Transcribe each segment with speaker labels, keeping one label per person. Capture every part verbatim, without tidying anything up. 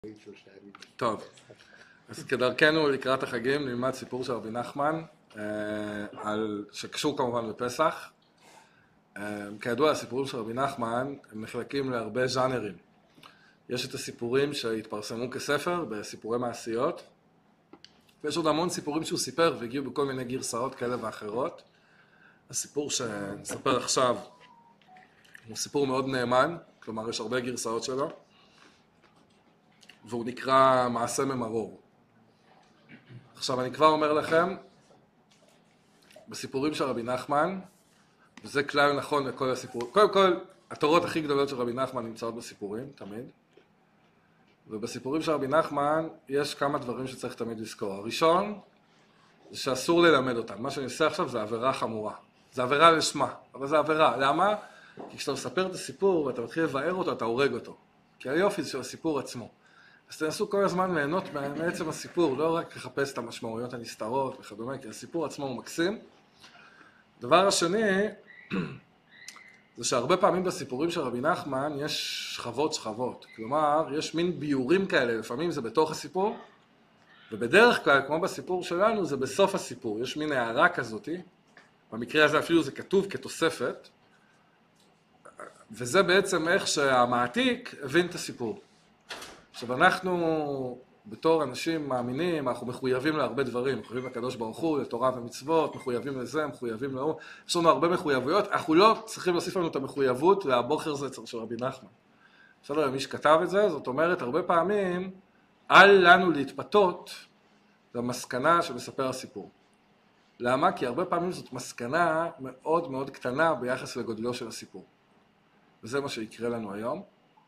Speaker 1: טוב, אז כדרכנו לקראת החגים נלמד סיפור של רבי נחמן, שקשור כמובן בפסח. כידוע, הסיפורים של רבי נחמן הם נחלקים להרבה ז'אנרים. יש את הסיפורים שהתפרסמו כספר בסיפורי מעשיות, ויש עוד המון סיפורים שהוא סיפר והגיעו בכל מיני גרסאות כאלה ואחרות. הסיפור שנספר עכשיו הוא סיפור מאוד נאמן, כלומר יש הרבה גרסאות שלו, והוא נקרא מעשה ממרור. עכשיו אני כבר אומר לכם, בסיפורים של רבי נחמן, וזה כלל נכון לכל הסיפורים, קודם כל, התורות הכי גדולות של רבי נחמן נמצאות בסיפורים, תמיד. ובסיפורים של רבי נחמן יש כמה דברים שצריך תמיד לזכור. הראשון, זה שאסור ללמד אותם. מה שאני עושה עכשיו זה עבירה חמורה. זה עבירה לשמה, אבל זה עבירה. למה? כי כשאתה מספר את הסיפור ואתה מתחיל לבאר אותו, אתה הורג אותו. כי היופי זה של הסיפור עצמו. אז תנסו כל הזמן ליהנות מעצם הסיפור, לא רק לחפש את המשמעויות הנסתרות וכדומה, כי הסיפור עצמו הוא מקסים. דבר השני, זה שהרבה פעמים בסיפורים של רבי נחמן יש שכבות שכבות. כלומר, יש מין ביורים כאלה, לפעמים זה בתוך הסיפור, ובדרך כלל, כמו בסיפור שלנו, זה בסוף הסיפור. יש מין הערה כזאת, במקרה הזה אפילו זה כתוב כתוספת, וזה בעצם איך שהמעתיק הבין את הסיפור. עכשיו אנחנו בתור אנשים מאמינים, אנחנו מחויבים להרבה דברים, מחויבים לקדוש ברוך הוא, לתורה ומצוות, מחויבים לזה, מחויבים לאור, יש לנו הרבה מחויבויות, אנחנו לא צריכים להוסיף לנו את המחויבות והבוכר זה של רבי נחמן. בסדר, מי שכתב את זה, זאת אומרת, הרבה פעמים, אל לנו להתפתות למסקנה שמספר הסיפור. למה? כי הרבה פעמים זאת מסקנה מאוד מאוד קטנה ביחס לגודלו של הסיפור. וזה מה שיקרה לנו היום.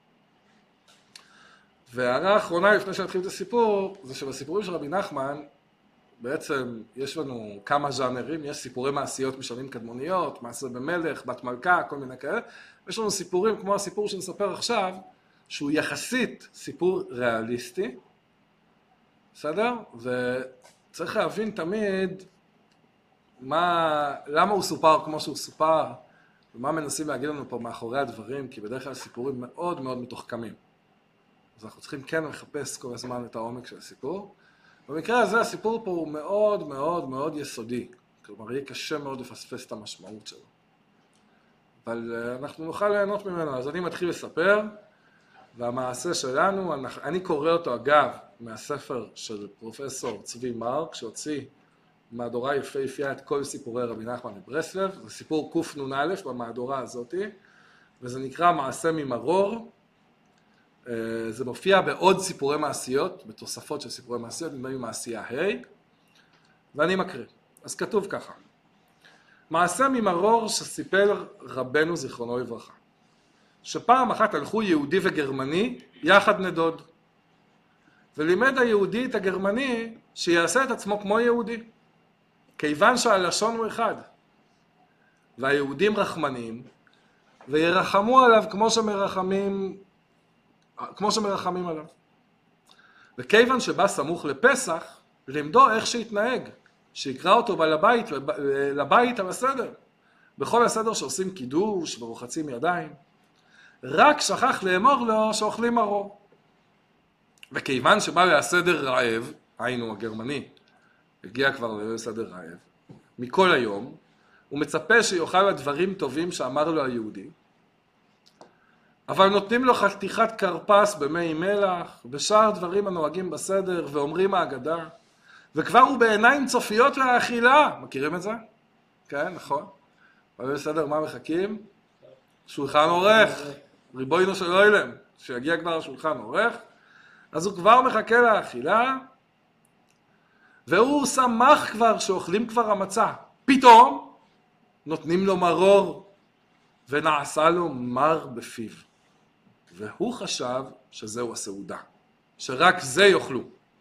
Speaker 1: והערה האחרונה לפני שנתחיל את הסיפור, זה שבסיפורים של רבי נחמן, בעצם יש לנו כמה ז'אנרים, יש סיפורי מעשיות משנים קדמוניות, מעשה במלך, בת מלכה, כל מיני כאלה, יש לנו סיפורים כמו הסיפור שנספר עכשיו, שהוא יחסית סיפור ריאליסטי, בסדר? וצריך להבין תמיד מה, למה הוא סופר כמו שהוא סופר, ומה מנסים להגיד לנו פה מאחורי הדברים, כי בדרך כלל סיפורים מאוד מאוד מתוחכמים. אז אנחנו צריכים כן לחפש כל הזמן את העומק של הסיפור. במקרה הזה הסיפור פה הוא מאוד מאוד מאוד יסודי. כלומר, יהיה קשה מאוד לפספס את המשמעות שלו. אבל אנחנו נוכל ליהנות ממנו. אז אני מתחיל לספר, והמעשה שלנו, אני קורא אותו אגב מהספר של פרופסור צבי מרק, שהוציא מהדורה יפהפייה את כל סיפורי רבי נחמן מברסלב. זה סיפור קנ"א במהדורה הזאת, וזה נקרא מעשה ממרור. זה מופיע בעוד סיפורי מעשיות, בתוספות של סיפורי מעשיות, נדמה לי מעשייה ה', ואני מקריא. אז כתוב ככה: מעשה ממרור שסיפר רבנו זיכרונו לברכה, שפעם אחת הלכו יהודי וגרמני יחד נדוד, ולימד היהודי את הגרמני שיעשה את עצמו כמו יהודי, כיוון שהלשון הוא אחד, והיהודים רחמנים, וירחמו עליו כמו שמרחמים כמו שמרחמים עליו. וכיוון שבא סמוך לפסח, לימדו איך שיתנהג, שיקרא אותו לבית, לבית על הסדר. בכל הסדר שעושים קידוש ורוחצים ידיים. רק שכח לאמור לו שאוכלים מרור. וכיוון שבא לסדר רעב, היינו הגרמני, הגיע כבר לסדר רעב, מכל היום, הוא מצפה שיאכל הדברים טובים שאמר לו היהודי, אבל נותנים לו חתיכת קרפס במי מלח, בשאר דברים הנוהגים בסדר, ואומרים האגדה, וכבר הוא בעיניים צופיות לאכילה. מכירים את זה? כן, נכון. אבל בסדר, מה מחכים? שולחן עורך, ריבונו של עולם, שיגיע כבר השולחן עורך, אז הוא כבר מחכה לאכילה, והוא שמח כבר שאוכלים כבר המצה. פתאום נותנים לו מרור, ונעשה לו מר בפיו. והוא חשב שזהו הסעודה, שרק זה יאכלו.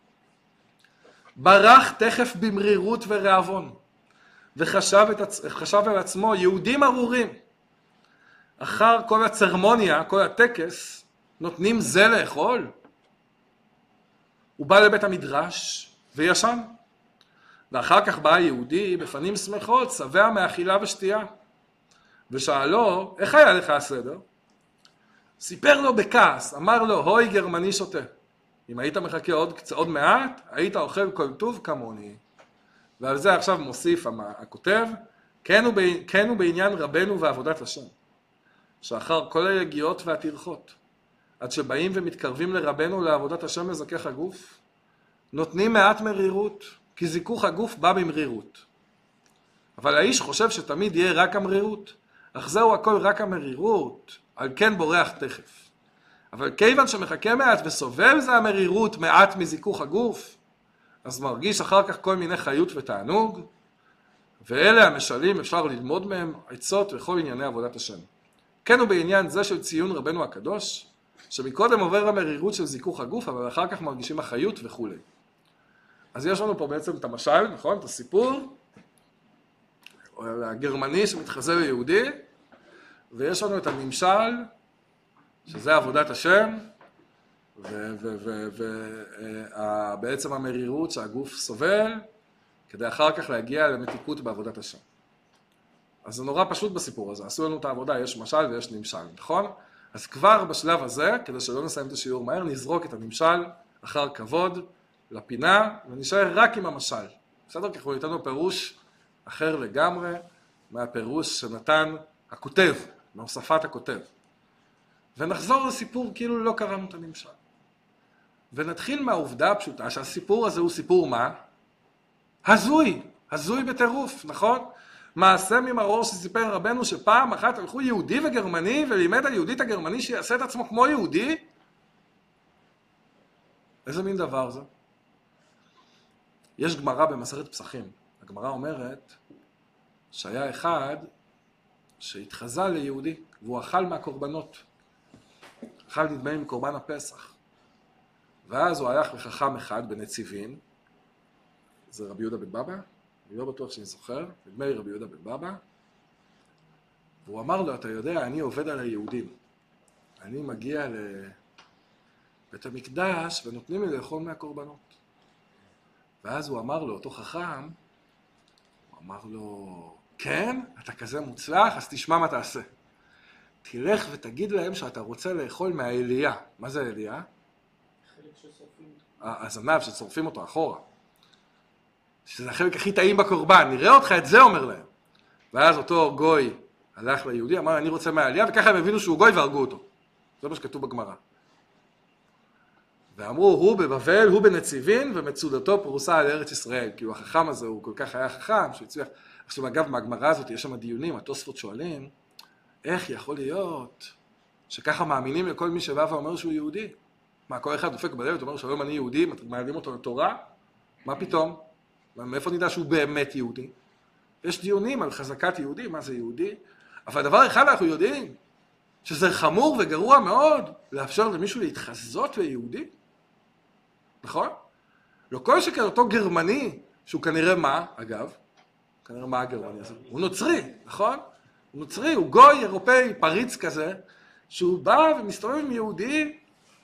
Speaker 1: ברח תכף במרירות ורעבון, וחשב את עצ... חשב על עצמו יהודים ארורים. אחר כל הצרמוניה, כל הטקס, נותנים זה לאכול. הוא בא לבית המדרש וישן. ואחר כך בא היהודי בפנים שמחות, שבע מאכילה ושתייה. ושאלו, איך היה לך הסדר? סיפר לו בכעס, אמר לו, הוי גרמני שותה. אם היית מחכה עוד, עוד מעט, היית אוכל כל טוב כמוני. ועל זה עכשיו מוסיף הכותב, כן הוא, כן הוא בעניין רבנו ועבודת השם, שאחר כל היגיעות והטרחות, עד שבאים ומתקרבים לרבנו לעבודת השם לזכך הגוף, נותנים מעט מרירות, כי זיכוך הגוף בא במרירות. אבל האיש חושב שתמיד יהיה רק המרירות, אך זהו הכל רק המרירות, על כן בורח תכף. אבל כיוון שמחכה מעט וסובל זה המרירות מעט מזיכוך הגוף, אז מרגיש אחר כך כל מיני חיות ותענוג, ואלה המשלים אפשר ללמוד מהם עצות וכל ענייני עבודת השם. כן הוא בעניין זה של ציון רבנו הקדוש, שמקודם עובר המרירות של זיכוך הגוף, אבל אחר כך מרגישים החיות וכו'. אז יש לנו פה בעצם את המשל, נכון? את הסיפור, הגרמני שמתחזה ליהודי, ויש לנו את הנמשל, שזה עבודת השם, ובעצם המרירות שהגוף סובל, כדי אחר כך להגיע למתיקות בעבודת השם. אז זה נורא פשוט בסיפור הזה, עשו לנו את העבודה, יש משל ויש נמשל, נכון? אז כבר בשלב הזה, כדי שלא נסיים את השיעור מהר, נזרוק את הנמשל אחר כבוד לפינה, ונשאר רק עם המשל. בסדר? כי אנחנו ניתנו פירוש אחר לגמרי, מהפירוש שנתן הכותב, מהוספת הכותב. ונחזור לסיפור כאילו לא קראנו את הנמשל. ונתחיל מהעובדה הפשוטה שהסיפור הזה הוא סיפור מה? הזוי, הזוי בטירוף, נכון? מעשה ממרור שסיפר רבנו שפעם אחת הלכו יהודי וגרמני ולימד על יהודית הגרמני שיעשה את עצמו כמו יהודי? איזה מין דבר זה? יש גמרא במסכת פסחים. הגמרא אומרת שהיה אחד שהתחזה ליהודי והוא אכל מהקורבנות. אכל נדמה עם קורבן הפסח. ואז הוא הלך לחכם אחד בנציבין, זה רבי יהודה בן בבא, אני לא בטוח שאני זוכר, נדמה לי רבי יהודה בן בבא, והוא אמר לו, אתה יודע, אני עובד על היהודים. אני מגיע לבית המקדש ונותנים לי לאכול מהקורבנות. ואז הוא אמר לו, אותו חכם, הוא אמר לו, כן, אתה כזה מוצלח, אז תשמע מה תעשה. תלך ותגיד להם שאתה רוצה לאכול מהאליה. מה זה האליה?
Speaker 2: חלק ששורפים.
Speaker 1: הזנב ששורפים אותו אחורה. שזה החלק הכי טעים בקורבן, נראה אותך, את זה אומר להם. ואז אותו גוי הלך ליהודי, אמר, אני רוצה מהאליה, וככה הם הבינו שהוא גוי והרגו אותו. זה מה שכתוב בגמרא. ואמרו, הוא בבבל, הוא בנציבין, ומצודתו פרוסה על ארץ ישראל. כאילו החכם הזה הוא כל כך היה חכם, שהוא הצליח. עכשיו אגב, מהגמרא הזאת יש שם דיונים, התוספות שואלים, איך יכול להיות שככה מאמינים לכל מי שבא ואומר שהוא יהודי? מה, כל אחד דופק בדלת, אומר שהיום אני יהודי, מעלים אותו לתורה? מה פתאום? מאיפה נדע שהוא באמת יהודי? יש דיונים על חזקת יהודי, מה זה יהודי? אבל דבר אחד אנחנו יודעים, שזה חמור וגרוע מאוד לאפשר למישהו להתחזות ליהודי. נכון? לא כל שכן אותו גרמני, שהוא כנראה מה, אגב? כנראה מה הגרמני הזה? הוא נוצרי, נכון? הוא נוצרי, הוא גוי אירופאי, פריץ כזה, שהוא בא ומסתובב עם יהודי,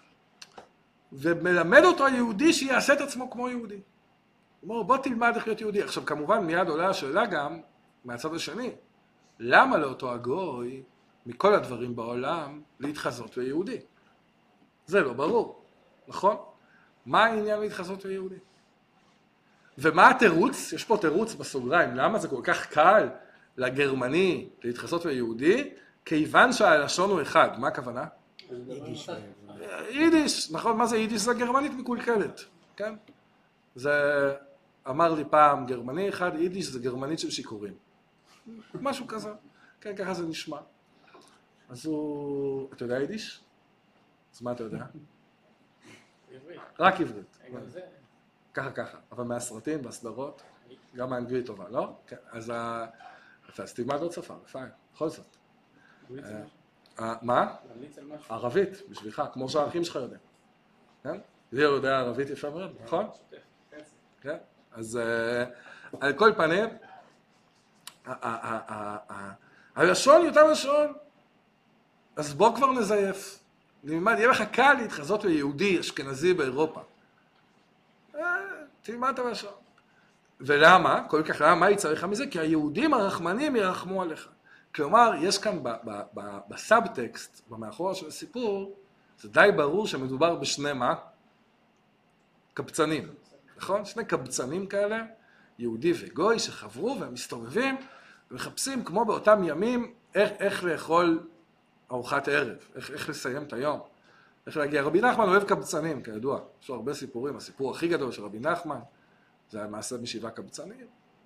Speaker 1: ומלמד אותו היהודי שיעשה את עצמו כמו יהודי. הוא אומר, בוא תלמד איך להיות יהודי. עכשיו, כמובן, מיד עולה השאלה גם, מהצד השני, למה לאותו הגוי, מכל הדברים בעולם, להתחזות ליהודי? זה לא ברור, נכון? מה העניין להתחזות ליהודי? ומה התירוץ? יש פה תירוץ בסוגריים, למה זה כל כך קל לגרמני להתחזות ליהודי? כיוון שהלשון הוא אחד, מה הכוונה?
Speaker 2: יידיש.
Speaker 1: יידיש, נכון? מה זה יידיש? זה גרמנית מקולקלת, כן? זה אמר לי פעם גרמני אחד, יידיש זה גרמנית של שיכורים. משהו כזה, כן, ככה זה נשמע. אז הוא... אתה יודע יידיש? אז מה אתה יודע?
Speaker 2: עברית.
Speaker 1: רק עברית.
Speaker 2: גם זה.
Speaker 1: ככה ככה, אבל מהסרטים, בסדרות, גם האנגלית טובה, לא? כן, אז ה... אז תלמד עוד שפה, פיין, בכל זאת.
Speaker 2: ממליץ על משהו.
Speaker 1: אה, מה?
Speaker 2: ממליץ על משהו.
Speaker 1: ערבית, בשבילך, כמו שהאחים שלך יודעים. כן? ליאור יודע ערבית יפה מאוד, נכון?
Speaker 2: שוטף. כן.
Speaker 1: כן? אז אה, על כל פנים, ה- ה- ה- ה- ה- הלשון יותר לשון, אז בוא כבר נזייף. נלמד, יהיה לך קל להתחזות ליהודי אשכנזי באירופה. אה, תלמד את הלשון. ולמה? כל כך למה? מה יצא לך מזה? כי היהודים הרחמנים ירחמו עליך. כלומר, יש כאן ב- ב- ב- בסאבטקסט, במאחורה של הסיפור, זה די ברור שמדובר בשני מה? קבצנים, נכון? שני קבצנים כאלה, יהודי וגוי שחברו והם מסתובבים ומחפשים כמו באותם ימים איך, איך לאכול ארוחת ערב, איך, איך לסיים את היום, איך להגיע. רבי נחמן אוהב קבצנים, כידוע, יש לו הרבה סיפורים, הסיפור הכי גדול של רבי נחמן זה המעשה בשבעה קבצנים.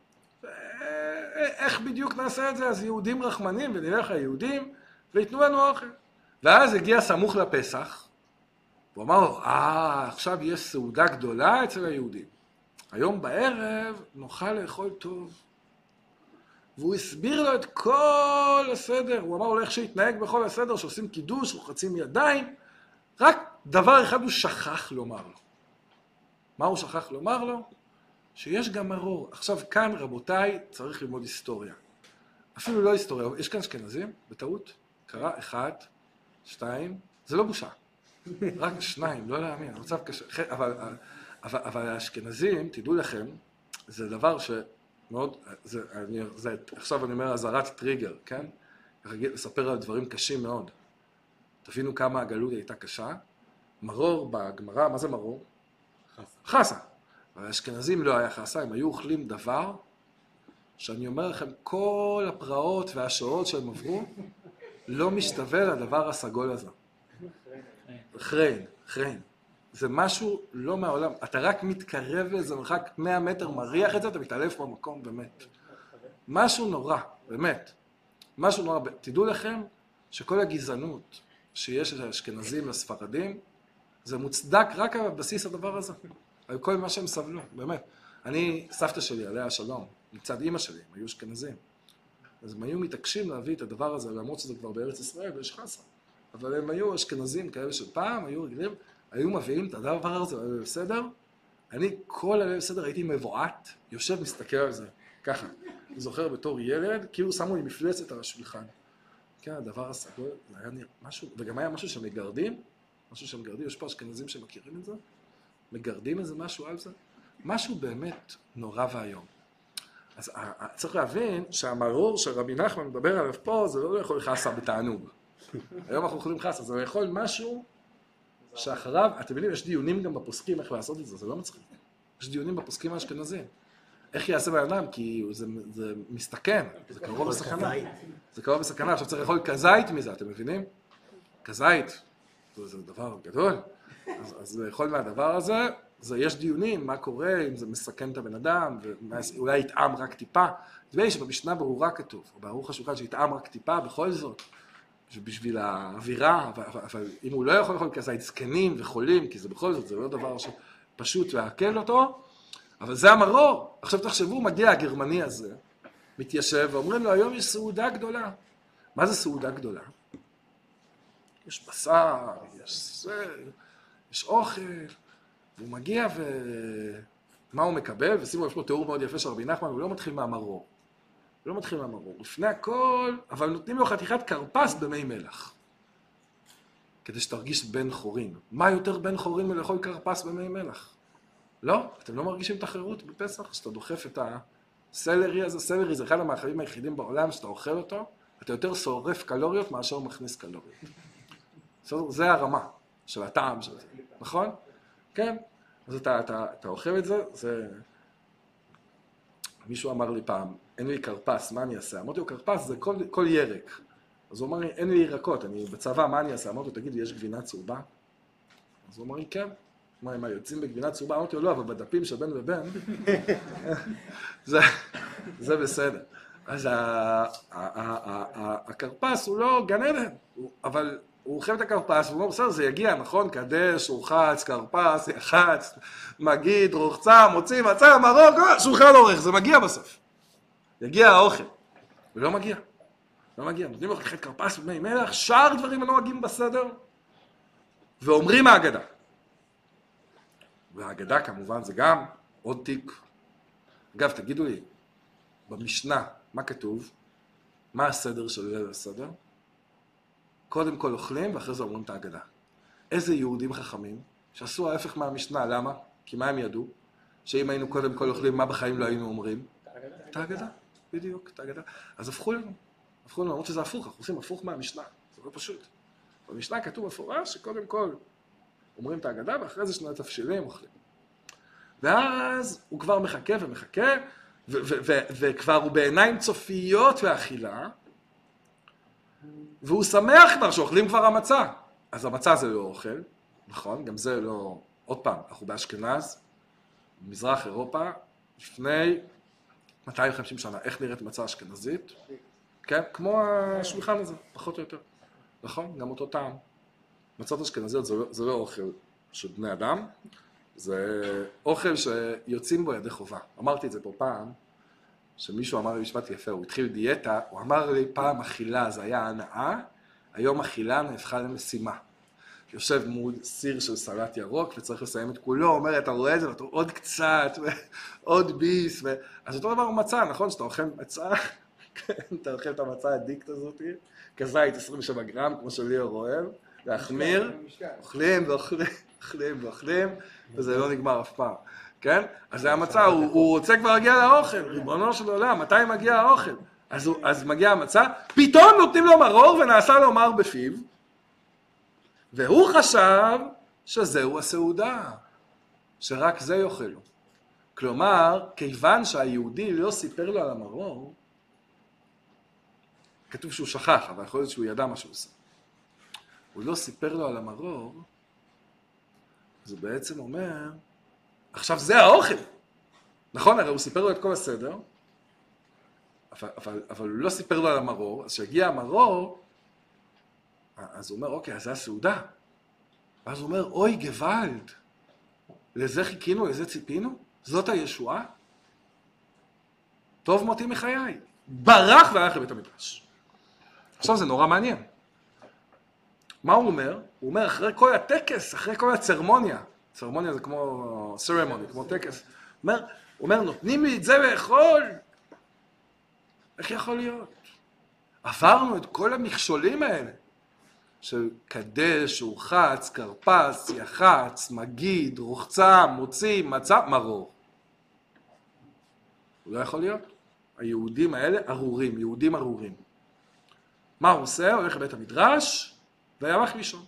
Speaker 1: איך בדיוק נעשה את זה? אז יהודים רחמנים ונלך ליהודים ויתנו לנו אוכל. ואז הגיע סמוך לפסח, הוא אמר לו, אה, עכשיו יש סעודה גדולה אצל היהודים. היום בערב נוכל לאכול טוב. והוא הסביר לו את כל הסדר, הוא אמר לו איך שיתנהג בכל הסדר, שעושים קידוש, רוחצים ידיים, רק דבר אחד הוא שכח לומר לו. מה הוא שכח לומר לו? שיש גם מרור. עכשיו כאן רבותיי צריך ללמוד היסטוריה. אפילו לא היסטוריה, יש כאן אשכנזים, בטעות, קרה אחד, שתיים, זה לא בושה. רק שניים, לא להאמין, המצב קשה. אבל, אבל, אבל האשכנזים, תדעו לכם, זה דבר שמאוד, זה, אני, זה, עכשיו אני אומר, הזרת טריגר, כן? לספר על דברים קשים מאוד. תבינו כמה הגלות הייתה קשה. מרור בגמרא, מה זה מרור? חסה. חסה. אבל האשכנזים לא היה חסה, הם היו אוכלים דבר, שאני אומר לכם, כל הפרעות והשואות שהם עברו, לא משתווה לדבר הסגול הזה. חריין, חריין. זה משהו לא מהעולם. אתה רק מתקרב לזה, מרחק מאה מטר, מריח את זה, אתה מתעלף במקום, באמת. משהו נורא, באמת. משהו נורא. תדעו לכם שכל הגזענות שיש לאשכנזים לספרדים, זה מוצדק רק על בסיס הדבר הזה. על כל מה שהם סבלו, באמת. אני, סבתא שלי, עליה השלום, מצד אמא שלי, הם היו אשכנזים. אז הם היו מתעקשים להביא את הדבר הזה, למרות שזה כבר בארץ ישראל, ויש חסה. אבל הם היו אשכנזים כאלה של פעם, היו רגילים, היו מביאים את הדבר הזה, הלב בסדר. אני כל הלב בסדר הייתי מבועת, יושב מסתכל על זה, ככה. אני זוכר בתור ילד, כאילו שמו לי מפלצת על השולחן. כן, הדבר הסגול, זה היה נראה משהו, וגם היה משהו שמגרדים, משהו שמגרדים, יש פה אשכנזים שמכירים את זה, מגרדים איזה משהו על זה, משהו באמת נורא והיום. אז צריך להבין שהמרור שרבי נחמן מדבר עליו פה, זה לא לאכול חסה בתענוג. היום אנחנו אוכלים חסה, זה לאכול משהו שאחריו, אתם יודעים, יש דיונים גם בפוסקים איך לעשות את זה, זה לא מצחיק. יש דיונים בפוסקים האשכנזים. איך יעשה באדם? כי זה, זה מסתכן, זה קרוב בסכנה. זה קרוב בסכנה, עכשיו צריך לאכול כזית מזה, אתם מבינים? כזית, זה, זה דבר גדול. אז, אז לאכול מהדבר הזה, זה, יש דיונים, מה קורה, אם זה מסכן את הבן אדם, ואולי יטעם רק טיפה. תדעי שבמשנה ברורה כתוב, או בערוך השולחן שיטעם רק טיפה, בכל זאת, בשביל האווירה, אבל, אבל אם הוא לא יכול לאכול כזית, זקנים וחולים, כי זה בכל זאת, זה לא דבר שפשוט להקל אותו, אבל זה המרור. עכשיו תחשבו, מגיע הגרמני הזה, מתיישב, ואומרים לו, היום יש סעודה גדולה. מה זה סעודה גדולה? יש בשר, יש זה, יש אוכל, והוא מגיע ומה הוא מקבל, ושימו, יש פה תיאור מאוד יפה של רבי נחמן, הוא לא מתחיל מהמרור. הוא לא מתחיל מהמרור. לפני הכל, אבל נותנים לו חתיכת קרפס במי מלח. כדי שתרגיש בן חורין. מה יותר בן חורין מלאכול קרפס במי מלח? לא? אתם לא מרגישים את החירות בפסח? שאתה דוחף את הסלרי הזה, סלרי זה אחד המאכלים היחידים בעולם, שאתה אוכל אותו, אתה יותר שורף קלוריות מאשר מכניס קלוריות. זה הרמה של הטעם של זה, נכון? כן? אז אתה, אתה, אתה אוכל את זה, זה... מישהו אמר לי פעם, אין לי קרפס, מה אני אעשה? אמרתי לו, קרפס זה כל, כל ירק. אז הוא אמר לי, אין לי ירקות, אני בצבא, מה אני אעשה? אמרתי לו, תגיד לי, יש גבינה צהובה? אז הוא אמר לי, כן. מה, הם יוצאים בגבינה צהובה? אמרתי לו, לא, אבל בדפים של בין ובין, זה, זה בסדר. אז הקרפס הוא לא גן עדן, אבל הוא אוכל את הקרפס, והוא אומר, בסדר, זה יגיע, נכון? קדש, רוחץ, קרפס, יחץ, מגיד, רוחצה, מוציא, מצא, מרוק, שולחן אורך, זה מגיע בסוף. יגיע האוכל, ולא מגיע. לא מגיע, נותנים לו חתיכת קרפס ובמי מלח, שאר דברים לא מגיעים בסדר, ואומרים ההגדה. וההגדה כמובן זה גם עוד תיק. אגב, תגידו לי, במשנה, מה כתוב? מה הסדר של ליל הסדר? קודם כל אוכלים ואחרי זה אומרים את ההגדה. איזה יהודים חכמים שעשו ההפך מהמשנה, למה? כי מה הם ידעו? שאם היינו קודם כל אוכלים, מה בחיים לא היינו אומרים? את ההגדה, בדיוק, את ההגדה. אז הפכו לנו, הפכו לנו, למרות שזה הפוך, אנחנו עושים הפוך מהמשנה, זה לא פשוט. במשנה כתוב מפורש שקודם כל אומרים את ההגדה ואחרי זה שני התבשילים אוכלים. ואז הוא כבר מחכה ומחכה, ו- ו- ו- וכבר הוא בעיניים צופיות ואכילה, והוא שמח כבר שאוכלים כבר המצה. אז המצה זה לא אוכל, נכון? גם זה לא... עוד פעם, אנחנו באשכנז, במזרח אירופה, לפני מאתיים וחמישים שנה. איך נראית מצה אשכנזית? כן, כמו השולחן הזה, פחות או יותר. נכון? גם אותו טעם. מצות אשכנזיות זה, זה לא אוכל של בני אדם, זה אוכל שיוצאים בו ידי חובה. אמרתי את זה פה פעם, שמישהו אמר לי משפט יפה, הוא התחיל דיאטה, הוא אמר לי פעם אכילה זה היה הנאה, היום אכילה נהפכה למשימה. יושב מול סיר של סלט ירוק וצריך לסיים את כולו, הוא אומר, אתה רואה את זה, ואתה עוד קצת, עוד ביס, ו... אז אותו דבר הוא מצה, נכון? שאתה אוכל מצה, אתה אוכל את המצה הדיקט הזאת, כזית עשרים ושבע גרם, כמו שליאור אוהב, להחמיר, אוכלים ואוכלים, אוכלים ואוכלים, וזה לא נגמר אף פעם, כן? אז זה המצה, הוא, הוא רוצה כבר להגיע לאוכל, ריבונו של עולם, מתי מגיע האוכל? אז, הוא, אז מגיע המצה, פתאום נותנים לו מרור ונעשה לו מר בפיו, והוא חשב שזהו הסעודה, שרק זה יאכל לו. כלומר, כיוון שהיהודי לא סיפר לו על המרור, כתוב שהוא שכח, אבל יכול להיות שהוא ידע מה שהוא עושה. הוא לא סיפר לו על המרור, זה בעצם אומר, עכשיו זה האוכל. נכון, הרי הוא סיפר לו את כל הסדר, אבל, אבל, אבל הוא לא סיפר לו על המרור, אז כשהגיע המרור, אז הוא אומר, אוקיי, אז זה הסעודה. ואז הוא אומר, אוי גוואלד, לזה חיכינו, לזה ציפינו? זאת הישועה? טוב מותי מחיי. ברח והלך לבית המדרש. עכשיו זה נורא מעניין. מה הוא אומר? הוא אומר, אחרי כל הטקס, אחרי כל הצרמוניה, צרמוניה זה כמו סרמוני, כמו טקס, הוא אומר, הוא אומר, נותנים לי את זה לאכול? איך יכול להיות? עברנו את כל המכשולים האלה. של קדש, הורחץ, קרפס, יחץ, מגיד, רוחצה, מוציא, מצה, מרור. הוא לא יכול להיות. היהודים האלה ארורים, יהודים ארורים. מה הוא עושה? הולך לבית המדרש והלך לישון.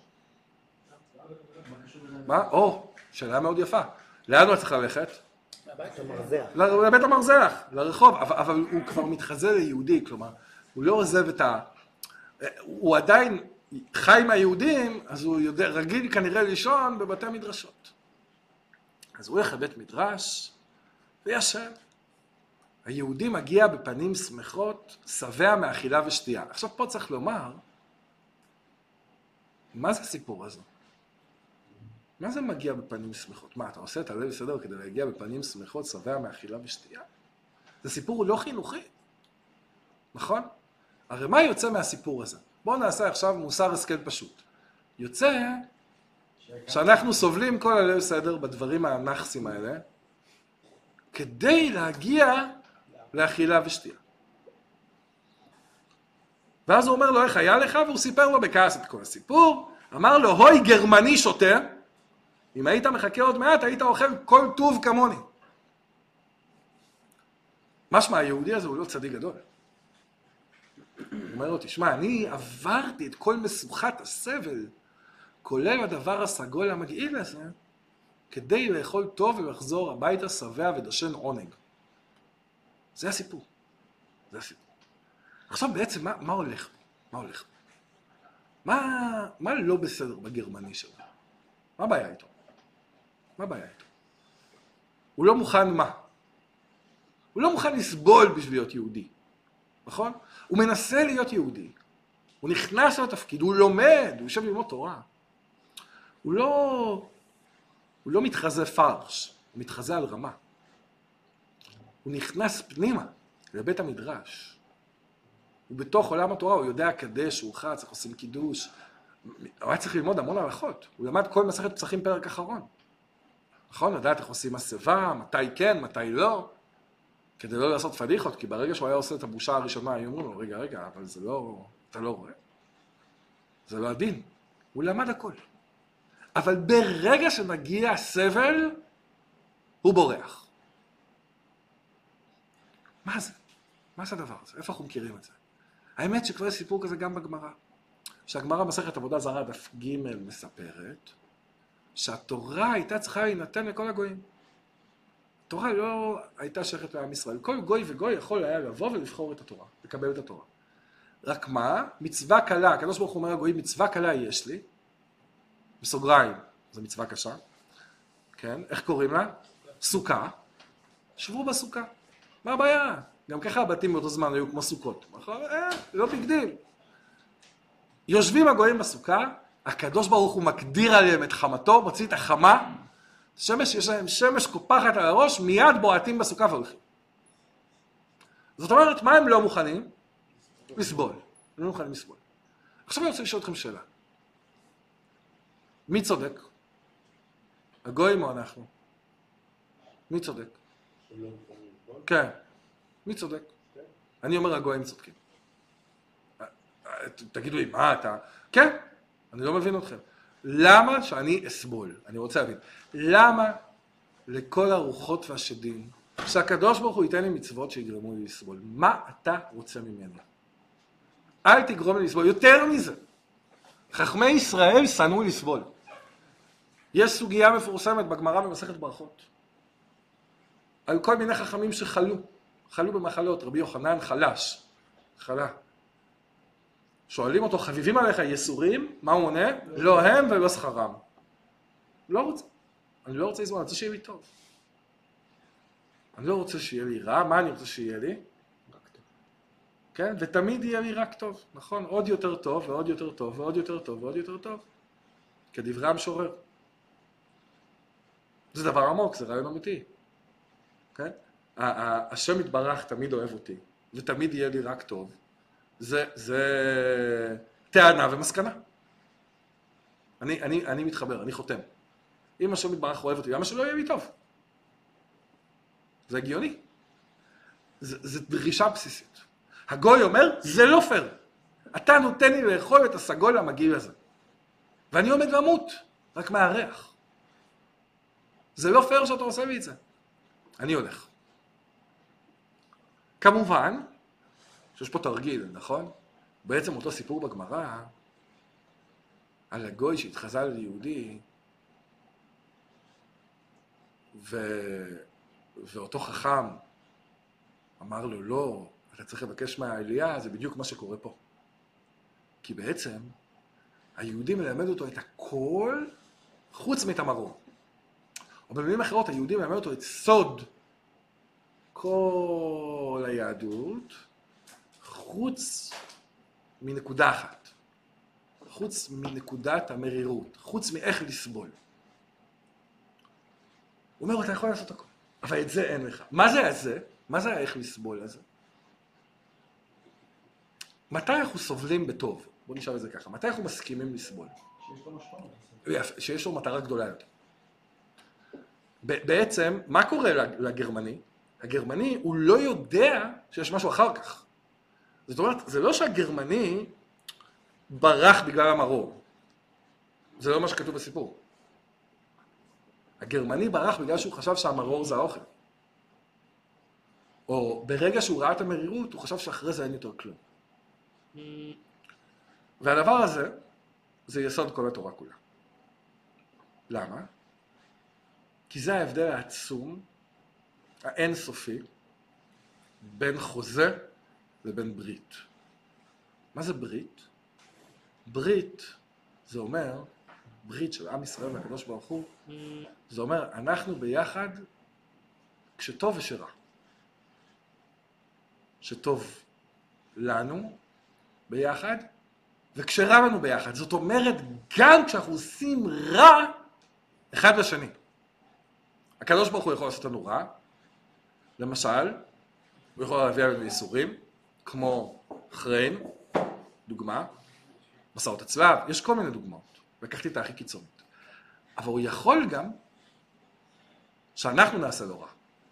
Speaker 1: מה? או, שאלה מאוד יפה. לאן הוא צריך ללכת? לבית המרזח, לרחוב, אבל, אבל הוא כבר מתחזה ליהודי, כלומר, הוא לא עוזב את ה... הוא עדיין... חי מהיהודים, אז הוא יודע, רגיל כנראה לישון בבתי מדרשות. אז הוא הולך לבית מדרש, וישב. היהודי מגיע בפנים שמחות, שבע מאכילה ושתייה. עכשיו פה צריך לומר, מה זה הסיפור הזה? מה זה מגיע בפנים שמחות? מה, אתה עושה את הלב בסדר כדי להגיע בפנים שמחות, שבע מאכילה ושתייה? זה סיפור לא חינוכי, נכון? הרי מה יוצא מהסיפור הזה? בואו נעשה עכשיו מוסר השכל פשוט. יוצא שאנחנו סובלים כל הליל סדר בדברים הנחסים האלה, כדי להגיע לאכילה ושתייה. ואז הוא אומר לו, איך היה לך? והוא סיפר לו בכעס את כל הסיפור. אמר לו, הוי גרמני שוטה, אם היית מחכה עוד מעט, היית אוכל כל טוב כמוני. משמע, היהודי הזה הוא לא צדיק גדול. הוא אומר לו, תשמע, אני עברתי את כל משוכת הסבל, כולל הדבר הסגול המגעיל הזה, כדי לאכול טוב ולחזור הביתה שבע ודשן עונג. זה הסיפור. זה הסיפור. עכשיו בעצם, מה, מה הולך פה? מה הולך פה? מה, מה לא בסדר בגרמני שלו? מה הבעיה איתו? מה הבעיה איתו? הוא לא מוכן מה? הוא לא מוכן לסבול בשביל להיות יהודי. נכון? הוא מנסה להיות יהודי. הוא נכנס לתפקיד, הוא לומד, הוא יושב ללמוד תורה. הוא לא, הוא לא מתחזה פרש, הוא מתחזה על רמה. הוא נכנס פנימה לבית המדרש. הוא בתוך עולם התורה, הוא יודע קדש, הוא חץ, איך עושים קידוש. הוא היה צריך ללמוד המון הלכות. הוא למד כל מסכת פסחים פרק אחרון. נכון? לדעת איך עושים הסבה, מתי כן, מתי לא. כדי לא לעשות פדיחות, כי ברגע שהוא היה עושה את הבושה הראשונה, היו אומרים לו, רגע, רגע, אבל זה לא, אתה לא רואה. זה לא הדין. הוא למד הכל. אבל ברגע שמגיע הסבל, הוא בורח. מה זה? מה זה הדבר הזה? איפה אנחנו מכירים את זה? האמת שכבר יש סיפור כזה גם בגמרא. שהגמרא מסכת עבודה זרה דף ג' מספרת, שהתורה הייתה צריכה להינתן לכל הגויים. התורה לא הייתה שייכת לעם ישראל. כל גוי וגוי יכול היה לבוא ולבחור את התורה, לקבל את התורה. רק מה? מצווה קלה, הקדוש ברוך הוא אומר לגויים, מצווה קלה יש לי, בסוגריים, זו מצווה קשה, כן? איך קוראים לה? סוכה. שבו בסוכה. מה הבעיה? גם ככה הבתים באותו זמן היו כמו סוכות. אה, לא תגדיל. יושבים הגויים בסוכה, הקדוש ברוך הוא מקדיר עליהם את חמתו, מוציא את החמה, שמש, יש להם שמש קופחת על הראש, מיד בועטים בסוכה והולכים. זאת אומרת, מה הם לא מוכנים? לסבול. הם לא מוכנים לסבול. עכשיו אני רוצה לשאול אתכם שאלה. מי צודק? הגויים או אנחנו? מי צודק? כן. מי צודק? אני אומר הגויים צודקים. תגידו לי, מה אתה? כן, אני לא מבין אתכם. למה שאני אסבול? אני רוצה להבין. למה לכל הרוחות והשדים, שהקדוש ברוך הוא ייתן לי מצוות שיגרמו לי לסבול? מה אתה רוצה ממני? אל תגרום לי לסבול. יותר מזה, חכמי ישראל שנאו לסבול. יש סוגיה מפורסמת בגמרא במסכת ברכות. על כל מיני חכמים שחלו. חלו במחלות. רבי יוחנן חלש. חלה. שואלים אותו, חביבים עליך יסורים? מה הוא עונה? לא הם ולא שכרם. לא רוצה. אני לא רוצה לסבול, אני רוצה שיהיה לי טוב. אני לא רוצה שיהיה לי רע. מה אני רוצה שיהיה לי? רק טוב. כן? ותמיד יהיה לי רק טוב. נכון? עוד יותר טוב ועוד יותר טוב ועוד יותר טוב ועוד יותר טוב. כדברי המשורר. זה דבר עמוק, זה רעיון אמיתי. כן? השם יתברך תמיד אוהב אותי, ותמיד יהיה לי רק טוב. זה, זה טענה ומסקנה. אני, אני, אני מתחבר, אני חותם. אם השם יתברך אוהב אותי, למה שלא יהיה לי טוב? זה הגיוני. זה, זה דרישה בסיסית. הגוי אומר, זה לא פייר. אתה נותן לי לאכול את הסגול המגעיל הזה. ואני עומד למות, רק מהריח. זה לא פייר שאתה עושה לי את זה. אני הולך. כמובן, שיש פה תרגיל, נכון? בעצם אותו סיפור בגמרא, על הגוי שהתחזה ליהודי, ו... ואותו חכם אמר לו, לא, אתה צריך לבקש מהעלייה, זה בדיוק מה שקורה פה. כי בעצם, היהודי מלמד אותו את הכל חוץ מתמרור. או במילים אחרות, היהודי מלמד אותו את סוד כל היהדות, חוץ מנקודה אחת. חוץ מנקודת המרירות. חוץ מאיך לסבול. הוא אומר, אתה יכול לעשות הכל. אבל את זה אין לך. מה זה הזה? מה זה האיך לסבול הזה? מתי אנחנו סובלים בטוב? בוא נשאל את זה ככה. מתי אנחנו מסכימים לסבול?
Speaker 2: שיש לו משמעות.
Speaker 1: שיש לו מטרה גדולה יותר. בעצם, מה קורה לגרמני? הגרמני הוא לא יודע שיש משהו אחר כך. זאת אומרת, זה לא שהגרמני ברח בגלל המרור. זה לא מה שכתוב בסיפור. הגרמני ברח בגלל שהוא חשב שהמרור זה האוכל. או ברגע שהוא ראה את המרירות, הוא חשב שאחרי זה אין יותר כלום. והדבר הזה, זה יסוד כל התורה כולה. למה? כי זה ההבדל העצום, האינסופי, בין חוזה לבין ברית. מה זה ברית? ברית, זה אומר, ברית של עם ישראל והקדוש ברוך הוא, זה אומר, אנחנו ביחד כשטוב ושרע. שטוב לנו ביחד, וכשרע לנו ביחד. זאת אומרת, גם כשאנחנו עושים רע אחד לשני. הקדוש ברוך הוא יכול לעשות לנו רע, למשל, הוא יכול להביא לנו ייסורים, כמו חריין, דוגמה, מסעות הצלב, יש כל מיני דוגמאות, לקחתי את הכי קיצונית. אבל הוא יכול גם שאנחנו נעשה לו רע.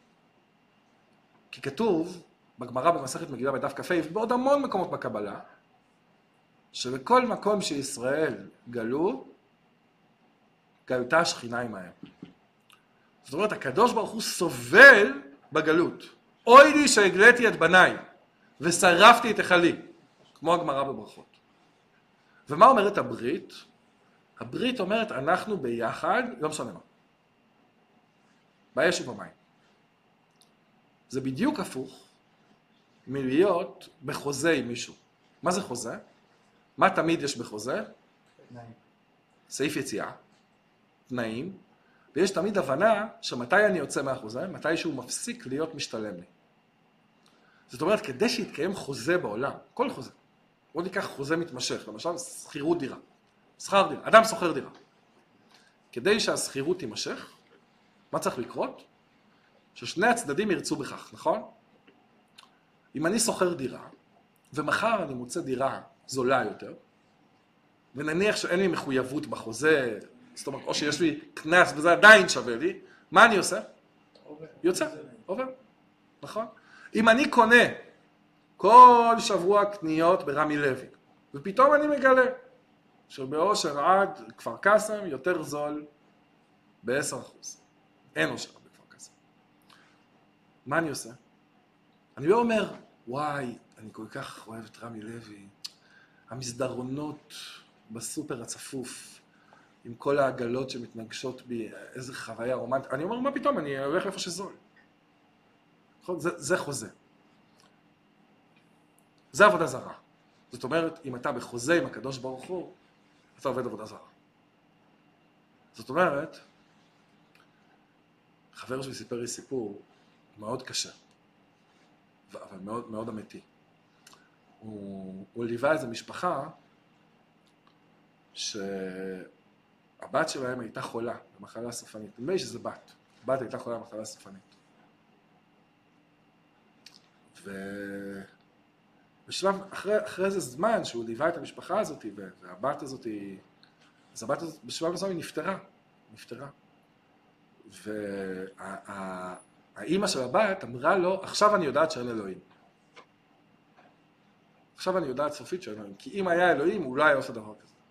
Speaker 1: כי כתוב בגמרא במסכת מגילה בדף כ"ה, ובעוד המון מקומות בקבלה, שבכל מקום שישראל גלו, גלתה השכינה עמהם. זאת אומרת, הקדוש ברוך הוא סובל בגלות. אוי לי שהגליתי את בניי, ושרפתי את היכלי, כמו הגמרא בברכות. ומה אומרת הברית? הברית אומרת, אנחנו ביחד, לא משנה מה. באש ובמים. זה בדיוק הפוך מלהיות בחוזה עם מישהו. מה זה חוזה? מה תמיד יש בחוזה?
Speaker 2: תנאים.
Speaker 1: סעיף יציאה, תנאים, ויש תמיד הבנה שמתי אני יוצא מהחוזה, מתי שהוא מפסיק להיות משתלם לי. זאת אומרת, כדי שיתקיים חוזה בעולם, כל חוזה, בוא ניקח חוזה מתמשך, למשל שכירות דירה, שכר דירה, אדם שוכר דירה. כדי שהשכירות תימשך, מה צריך לקרות? ששני הצדדים ירצו בכך, נכון? אם אני שוכר דירה, ומחר אני מוצא דירה זולה יותר, ונניח שאין לי מחויבות בחוזה, זאת אומרת, או שיש לי כנס וזה עדיין שווה לי, מה אני עושה?
Speaker 2: עובר.
Speaker 1: יוצא, עובר, נכון? אם אני קונה כל שבוע קניות ברמי לוי, ופתאום אני מגלה שבאושר עד כפר קאסם יותר זול ב-עשרה אחוז. אין אושר עד בכפר קאסם. מה אני עושה? אני לא אומר, וואי, אני כל כך אוהב את רמי לוי, המסדרונות בסופר הצפוף, עם כל העגלות שמתנגשות בי, איזה חוויה רומנטית. אני אומר, מה פתאום, אני הולך איפה שזול. זה, זה חוזה. זה עבודה זרה. זאת אומרת, אם אתה בחוזה עם הקדוש ברוך הוא, אתה עובד עבודה זרה. זאת אומרת, חבר שלי סיפר לי סיפור מאוד קשה, אבל מאוד, מאוד אמיתי. הוא, הוא ליווה איזו משפחה שהבת שלהם הייתה חולה במחלה סופנית. נדמה לי שזה בת. בת הייתה חולה במחלה סופנית. ובשלב, אחרי, אחרי איזה זמן שהוא ליווה את המשפחה הזאת, והבת הזאת, אז הבת הזאת בשלב מסוים היא נפטרה. נפטרה. והאימא של הבת אמרה לו, עכשיו אני יודעת שאין אלוהים. עכשיו אני יודעת סופית שאין אלוהים. כי אם היה אלוהים, הוא לא היה עושה דבר כזה.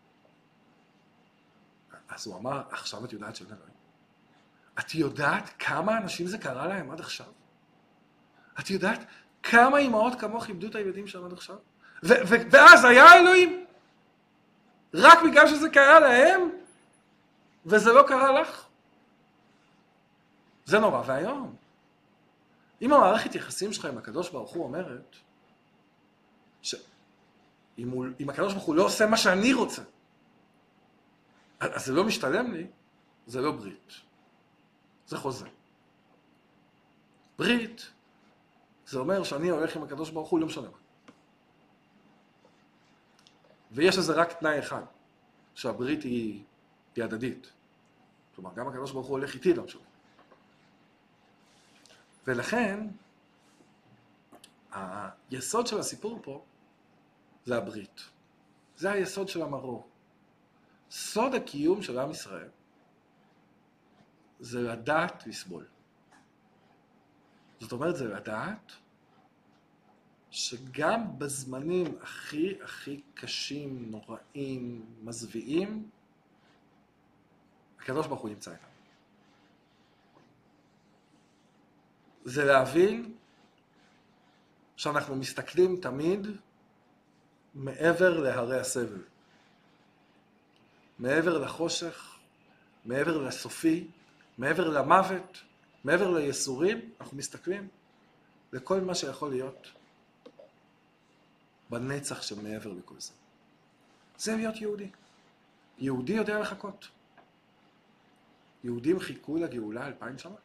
Speaker 1: אז הוא אמר, עכשיו את יודעת שאין אלוהים. את יודעת כמה אנשים זה קרה להם עד עכשיו? את יודעת כמה אמהות כמוך איבדו את הילדים שלהם עד עכשיו? ו- ו- ואז היה אלוהים. רק בגלל שזה קרה להם, וזה לא קרה לך. זה נורא והיום. אם המערכת יחסים שלך עם הקדוש ברוך הוא אומרת, שאם הוא, אם הקדוש ברוך הוא לא עושה מה שאני רוצה, אז זה לא משתלם לי, זה לא ברית. זה חוזה. ברית, זה אומר שאני הולך עם הקדוש ברוך הוא, לא משנה מה. ויש לזה רק תנאי אחד, שהברית היא, היא הדדית. כלומר, גם הקדוש ברוך הוא הולך איתי, לא משנה. ולכן, היסוד של הסיפור פה, זה הברית. זה היסוד של המרור. סוד הקיום של עם ישראל, זה לדעת לסבול. זאת אומרת, זה לדעת שגם בזמנים הכי הכי קשים, נוראים, מזוויעים, הקדוש ברוך הוא נמצא איתם. זה להבין שאנחנו מסתכלים תמיד מעבר להרי הסבל. מעבר לחושך, מעבר לסופי, מעבר למוות, מעבר ליסורים, אנחנו מסתכלים לכל מה שיכול להיות בנצח שמעבר לכל זה. זה להיות יהודי. יהודי יודע לחכות. יהודים חיכו לגאולה אלפיים שנה.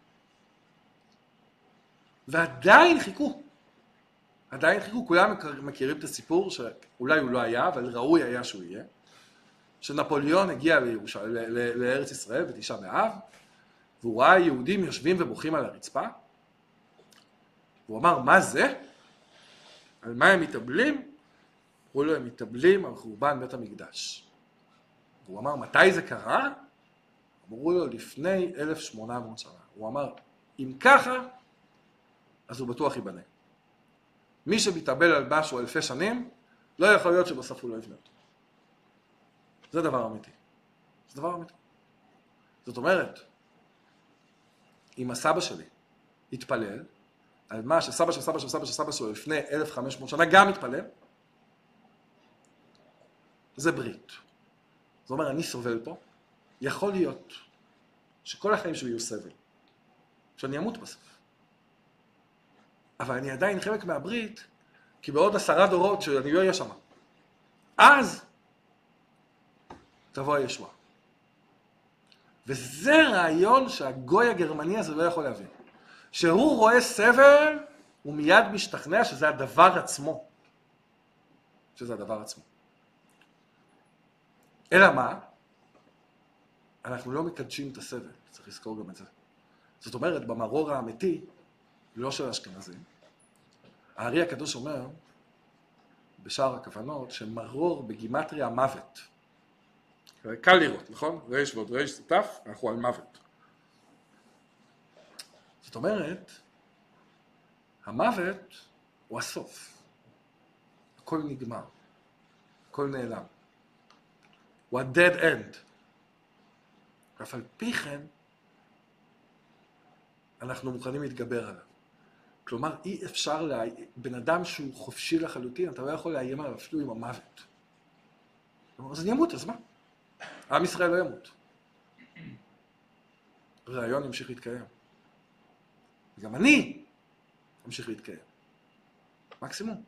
Speaker 1: ועדיין חיכו. עדיין חיכו. כולם מכירים את הסיפור שאולי הוא לא היה, אבל ראוי היה שהוא יהיה. שנפוליאון הגיע לירושלים, לארץ ישראל בתשעה באב, והוא ראה יהודים יושבים ובוכים על הרצפה. והוא אמר, מה זה? על מה הם מתאבלים? אמרו לו, הם מתאבלים על חורבן בית המקדש. והוא אמר, מתי זה קרה? אמרו לו, לפני אלף ושמונה מאות שנה. הוא אמר, אם ככה, אז הוא בטוח ייבנה. מי שמתאבל על משהו אלפי שנים, לא יכול להיות שבסוף הוא לא יבנה אותו. זה דבר אמיתי. זה דבר אמיתי. זאת אומרת, אם הסבא שלי התפלל, על מה שסבא של סבא של סבא של סבא שלו לפני אלף וחמש מאות שנה גם התפלל, זה ברית. זאת אומרת, אני סובל פה, יכול להיות שכל החיים שלי יהיו סבל, שאני אמות בסוף. אבל אני עדיין חלק מהברית, כי בעוד עשרה דורות שאני לא אהיה שם. אז תבוא הישועה. וזה רעיון שהגוי הגרמני הזה לא יכול להבין. שהוא רואה סבל, הוא מיד משתכנע שזה הדבר עצמו. שזה הדבר עצמו. אלא מה? אנחנו לא מקדשים את הסבל, צריך לזכור גם את זה. זאת אומרת, במרור האמיתי, לא של האשכנזים, הארי הקדוש אומר, בשער הכוונות, שמרור בגימטריה מוות. קל לראות, נכון? רייש ועוד רייש סוטף, אנחנו על מוות. זאת אומרת, המוות הוא הסוף. הכל נגמר. הכל נעלם. הוא ה-dead end. ואף על פי כן, אנחנו מוכנים להתגבר עליו. כלומר, אי אפשר, לה... בן אדם שהוא חופשי לחלוטין, אתה לא יכול לאיים עליו אפילו עם המוות. אז אני אמות, אז מה? עם ישראל לא ימות. רעיון ימשיך להתקיים. וגם אני אמשיך להתקיים. מקסימום.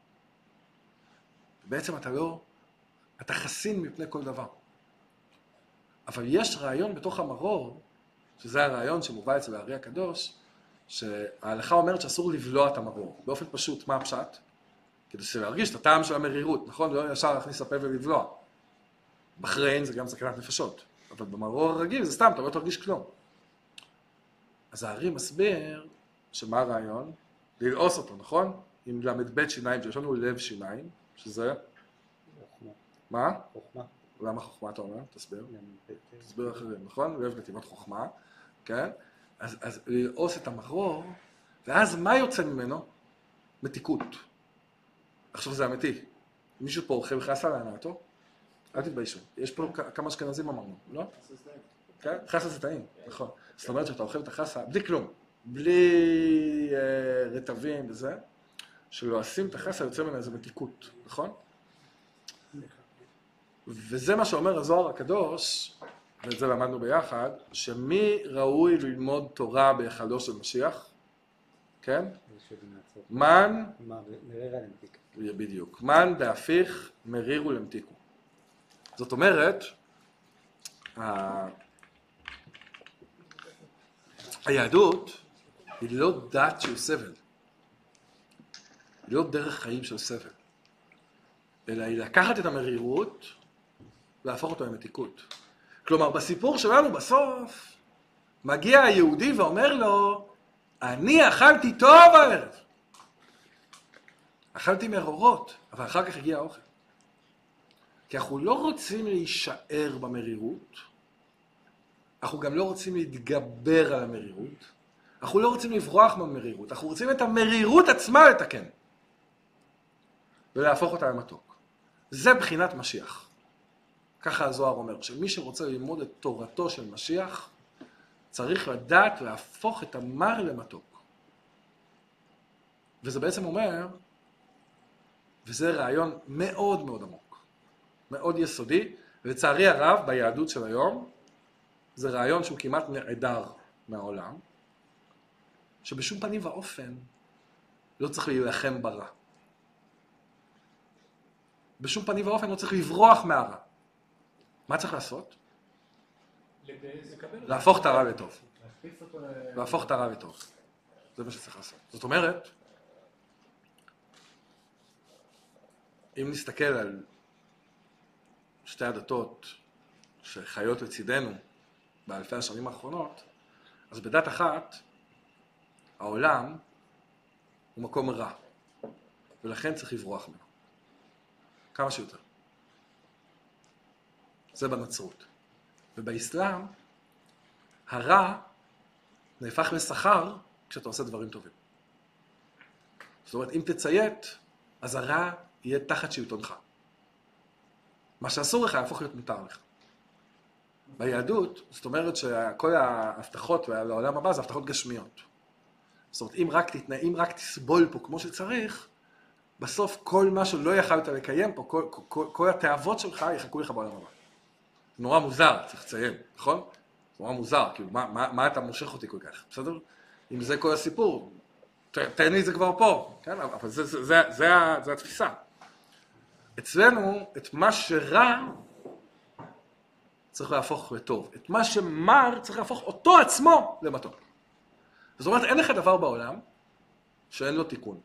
Speaker 1: בעצם אתה לא, אתה חסין מפני כל דבר. אבל יש רעיון בתוך המרור, שזה הרעיון שמובא אצל הארי הקדוש, שההלכה אומרת שאסור לבלוע את המרור. באופן פשוט, מה הפשט? כדי להרגיש את הטעם של המרירות, נכון? לא ישר להכניס לפה ולבלוע. בחריין זה גם סכנת נפשות, אבל במרור הרגיל זה סתם, אתה לא תרגיש כלום. אז הארי מסביר שמה הרעיון? ללעוס אותו, נכון? עם למד בית שיניים, שיש לנו לב שיניים, שזה...
Speaker 3: חוכמה.
Speaker 1: מה?
Speaker 3: חוכמה.
Speaker 1: למה חוכמה אתה אומר? תסביר. תסביר אחרים, נכון? לב נתיבות חוכמה, כן? אז, אז ללעוס את המרור, ואז מה יוצא ממנו? מתיקות. עכשיו זה אמיתי. מישהו פה אוכל חסה להנאתו? אל תתביישו. יש פה כמה אשכנזים אמרנו, לא? כן? חסה זה טעים, נכון. זאת אומרת שאתה אוכל את החסה, בלי כלום. בלי אה, רטבים וזה, שלועשים את החסה יוצא ממנו איזה מתיקות, נכון? וזה מה שאומר הזוהר הקדוש, ואת זה למדנו ביחד, שמי ראוי ללמוד תורה בהיכלו של משיח? כן? מן, בדיוק, מן דהפיך מרירו למתיקו. זאת אומרת, היהדות היא לא דת של סבל, היא לא דרך חיים של סבל, אלא היא לקחת את המרירות ולהפוך אותו למתיקות. כלומר, בסיפור שלנו בסוף, מגיע היהודי ואומר לו, אני אכלתי טוב הערב. אכלתי מרורות, אבל אחר כך הגיע האוכל. כי אנחנו לא רוצים להישאר במרירות, אנחנו גם לא רוצים להתגבר על המרירות, אנחנו לא רוצים לברוח מהמרירות, אנחנו רוצים את המרירות עצמה לתקן. ולהפוך אותה למתוק. זה בחינת משיח. ככה הזוהר אומר, שמי שרוצה ללמוד את תורתו של משיח, צריך לדעת להפוך את המר למתוק. וזה בעצם אומר, וזה רעיון מאוד מאוד עמוק, מאוד יסודי, ולצערי הרב ביהדות של היום, זה רעיון שהוא כמעט נעדר מהעולם, שבשום פנים ואופן לא צריך להילחם ברע. בשום פנים ואופן לא צריך לברוח מהרע. מה צריך לעשות? להפוך את הרע לטוב. להפוך את הרע לטוב. זה מה שצריך לעשות. זאת אומרת, אם נסתכל על שתי הדתות שחיות לצידנו באלפי השנים האחרונות, אז בדת אחת, העולם הוא מקום רע, ולכן צריך לברוח ממנו. כמה שיותר. זה בנצרות. ובאסלאם, הרע נהפך לשכר כשאתה עושה דברים טובים. זאת אומרת, אם תציית, אז הרע יהיה תחת שלטונך. מה שאסור לך יהפוך להיות מותר לך. ביהדות, זאת אומרת שכל ההבטחות לעולם הבא זה הבטחות גשמיות. זאת אומרת, אם רק תתנא, אם רק תסבול פה כמו שצריך, בסוף כל מה שלא יכלת לקיים פה, כל, כל, כל התאוות שלך יחכו לך בעולם הבא. זה נורא מוזר, צריך לציין, נכון? זה נורא מוזר, כאילו, מה, מה, מה אתה מושך אותי כל כך, בסדר? אם זה כל הסיפור, תן לי את זה כבר פה, כן? אבל זה, זה, זה, זה, זה התפיסה. אצלנו, את מה שרע צריך להפוך לטוב. את מה שמר צריך להפוך אותו עצמו למתוק. זאת אומרת, אין לך דבר בעולם שאין לו תיקון.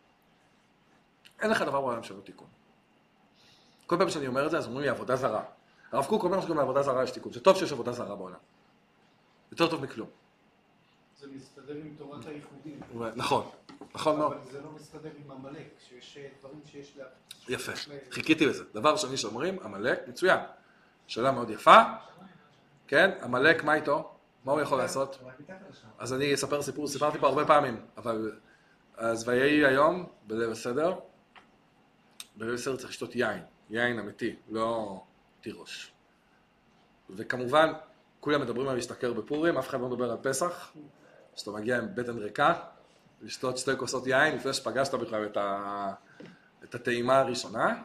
Speaker 1: אין לך דבר בעולם שאין לו תיקון. כל פעם שאני אומר את זה, אז אומרים לי עבודה זרה. הרב קוק אומר שגם לעבודה זרה יש תיקון. זה טוב שיש עבודה זרה בעולם. יותר טוב מכלום.
Speaker 3: זה מסתדר עם תורת הייחודים.
Speaker 1: נכון, נכון מאוד.
Speaker 3: אבל זה לא מסתדר עם עמלק, שיש דברים שיש לה...
Speaker 1: יפה, חיכיתי לזה. דבר שני שאומרים, עמלק, מצוין. שאלה מאוד יפה. כן, עמלק, מה איתו? מה הוא יכול לעשות? אז אני אספר סיפור, סיפרתי פה הרבה פעמים, אבל אז ויהי היום, בליל הסדר, בליל הסדר צריך לשתות יין, יין אמיתי, לא תירוש. וכמובן, כולם מדברים על להשתכר בפורים, אף אחד לא מדבר על פסח, שאתה מגיע עם בטן ריקה, לשתות שתי כוסות יין, לפני שפגשת בכלל את, ה... את הטעימה הראשונה,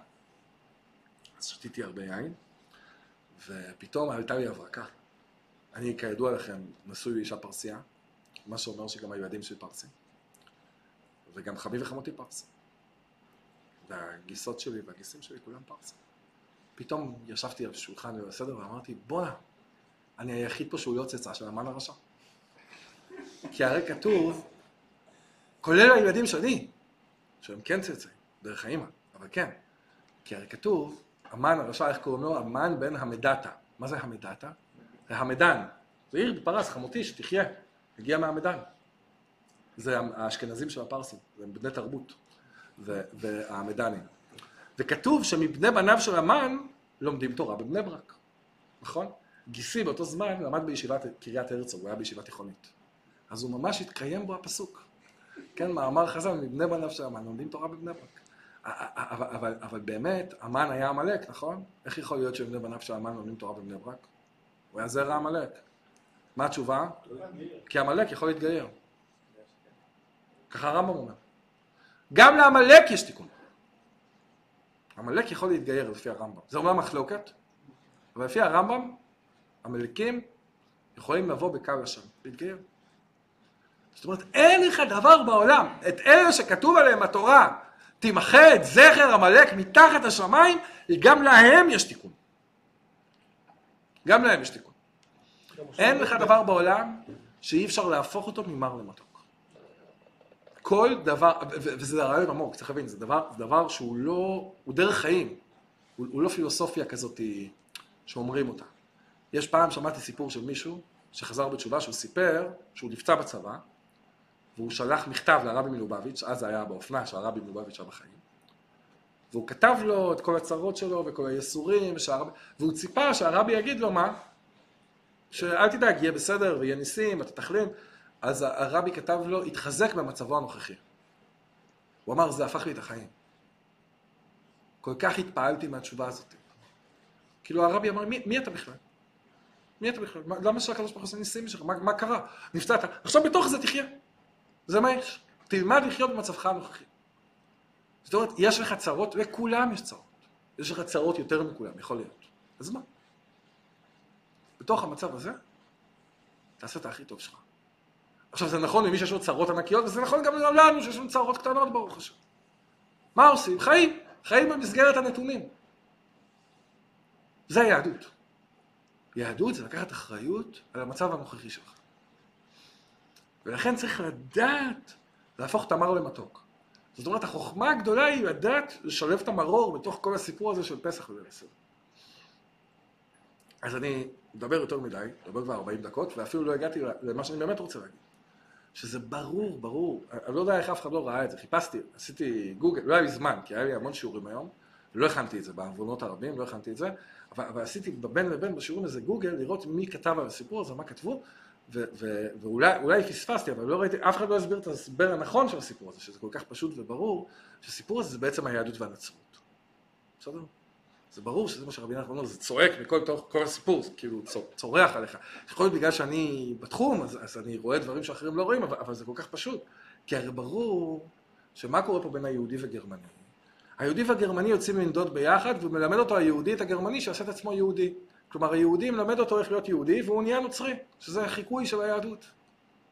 Speaker 1: אז שתיתי הרבה יין, ופתאום עלתה לי הברקה. אני, כידוע לכם, נשוי לאישה פרסייה, מה שאומר שגם הילדים שלי פרסים. וגם חמי וחמותי פרסים. והגיסות שלי והגיסים שלי כולם פרסים. פתאום ישבתי על שולחן ליל הסדר ואמרתי, בוא'נה, אני היחיד פה שהוא לא צאצא של המן הרשע. כי הרי כתוב, כולל הילדים שלי, שהם כן צאצאים, דרך האמא, אבל כן. כי הרי כתוב, המן הרשע, איך קוראים לו? המן בן המדתה. מה זה המדתה? זה המדן. זה עיר בפרס, חמותי, שתחיה. הגיע מהמדן. זה האשכנזים של הפרסים, זה בני תרבות. והמדנים. וכתוב שמבני בניו של המן לומדים תורה בבני ברק. נכון? גיסי באותו זמן למד בישיבת קריית הרצוג, הוא היה בישיבה תיכונית. אז הוא ממש התקיים בו הפסוק. כן, מאמר חז"ל, מבני בניו של המן לומדים תורה בבני ברק. אבל, אבל, אבל באמת, המן היה עמלק, נכון? איך יכול להיות שבני בניו של המן לומדים תורה בבני ברק? הוא היה זרע עמלק. מה התשובה? כי עמלק יכול להתגייר. ככה הרמב"ם אומר. גם לעמלק יש תיקון. עמלק יכול להתגייר לפי הרמב"ם. זה אומר מחלוקת, אבל לפי הרמב"ם, עמלקים יכולים לבוא בקו לשם, להתגייר. זאת אומרת, אין לך דבר בעולם, את אלה שכתוב עליהם התורה, תמחה את זכר עמלק מתחת השמיים, גם להם יש תיקון. גם להם יש תיקון. אין לך דבר בעולם שאי אפשר להפוך אותו ממר למתוק. כל דבר, וזה רעיון עמוק, צריך להבין, זה דבר, זה דבר שהוא לא, הוא דרך חיים, הוא, הוא לא פילוסופיה כזאת שאומרים אותה. יש פעם שמעתי סיפור של מישהו שחזר בתשובה, שהוא סיפר שהוא נפצע בצבא, והוא שלח מכתב לרבי מלובביץ', אז זה היה באופנה שהרבי מלובביץ' היה בחיים, והוא כתב לו את כל הצרות שלו וכל היסורים, שהרב... והוא ציפה שהרבי יגיד לו מה? שאל תדאג, יהיה בסדר ויהיה ניסים, אתה תחלים. אז הרבי כתב לו, התחזק במצבו הנוכחי. הוא אמר, זה הפך לי את החיים. כל כך התפעלתי מהתשובה הזאת. כאילו הרבי אמר, מי, מי אתה בכלל? מי אתה בכלל? מה, למה שהקדוש ברוך הוא עושה ניסים שלך? מה, מה קרה? נפצעת. עכשיו בתוך זה תחיה. זה מה יש. תלמד לחיות במצבך הנוכחי. זאת אומרת, יש לך צרות, לכולם יש צרות. יש לך צרות יותר מכולם, יכול להיות. אז מה? בתוך המצב הזה, תעשה את הכי טוב שלך. עכשיו זה נכון למי שיש לו צרות ענקיות, וזה נכון גם לנו שיש לנו צרות קטנות ברוך השם. מה עושים? חיים. חיים במסגרת הנתונים. זה היהדות. יהדות זה לקחת אחריות על המצב הנוכחי שלך. ולכן צריך לדעת להפוך את המר למתוק. זאת אומרת, החוכמה הגדולה היא לדעת לשלב את המרור בתוך כל הסיפור הזה של פסח וליל הסדר. אז אני מדבר יותר מדי, מדבר כבר ארבעים דקות, ואפילו לא הגעתי למה שאני באמת רוצה להגיד. שזה ברור, ברור. אני לא יודע איך אף אחד לא ראה את זה. חיפשתי, עשיתי גוגל, לא היה לי זמן, כי היה לי המון שיעורים היום, ולא הכנתי את זה, בעוונות הרבים, לא הכנתי את זה, אבל, אבל עשיתי בין לבין בשיעורים איזה גוגל, לראות מי כתב על הסיפור הזה, מה כתבו, ו, ו, ואולי אולי פספסתי, אבל לא ראיתי, אף אחד לא הסביר את ההסבר הנכון של הסיפור הזה, שזה כל כך פשוט וברור, שהסיפור הזה זה בעצם היהדות והנצרות. בסדר? זה ברור שזה מה שרבי נחמן אומר, זה צועק מכל כל הסיפור, זה כאילו צורח עליך. יכול להיות בגלל שאני בתחום, אז, אז אני רואה דברים שאחרים לא רואים, אבל, אבל זה כל כך פשוט. כי הרי ברור שמה קורה פה בין היהודי וגרמני. היהודי והגרמני יוצאים לנדוד ביחד, ומלמד אותו היהודי את הגרמני שעשה את עצמו יהודי. כלומר, היהודי מלמד אותו איך להיות יהודי, והוא נהיה נוצרי, שזה החיקוי של היהדות.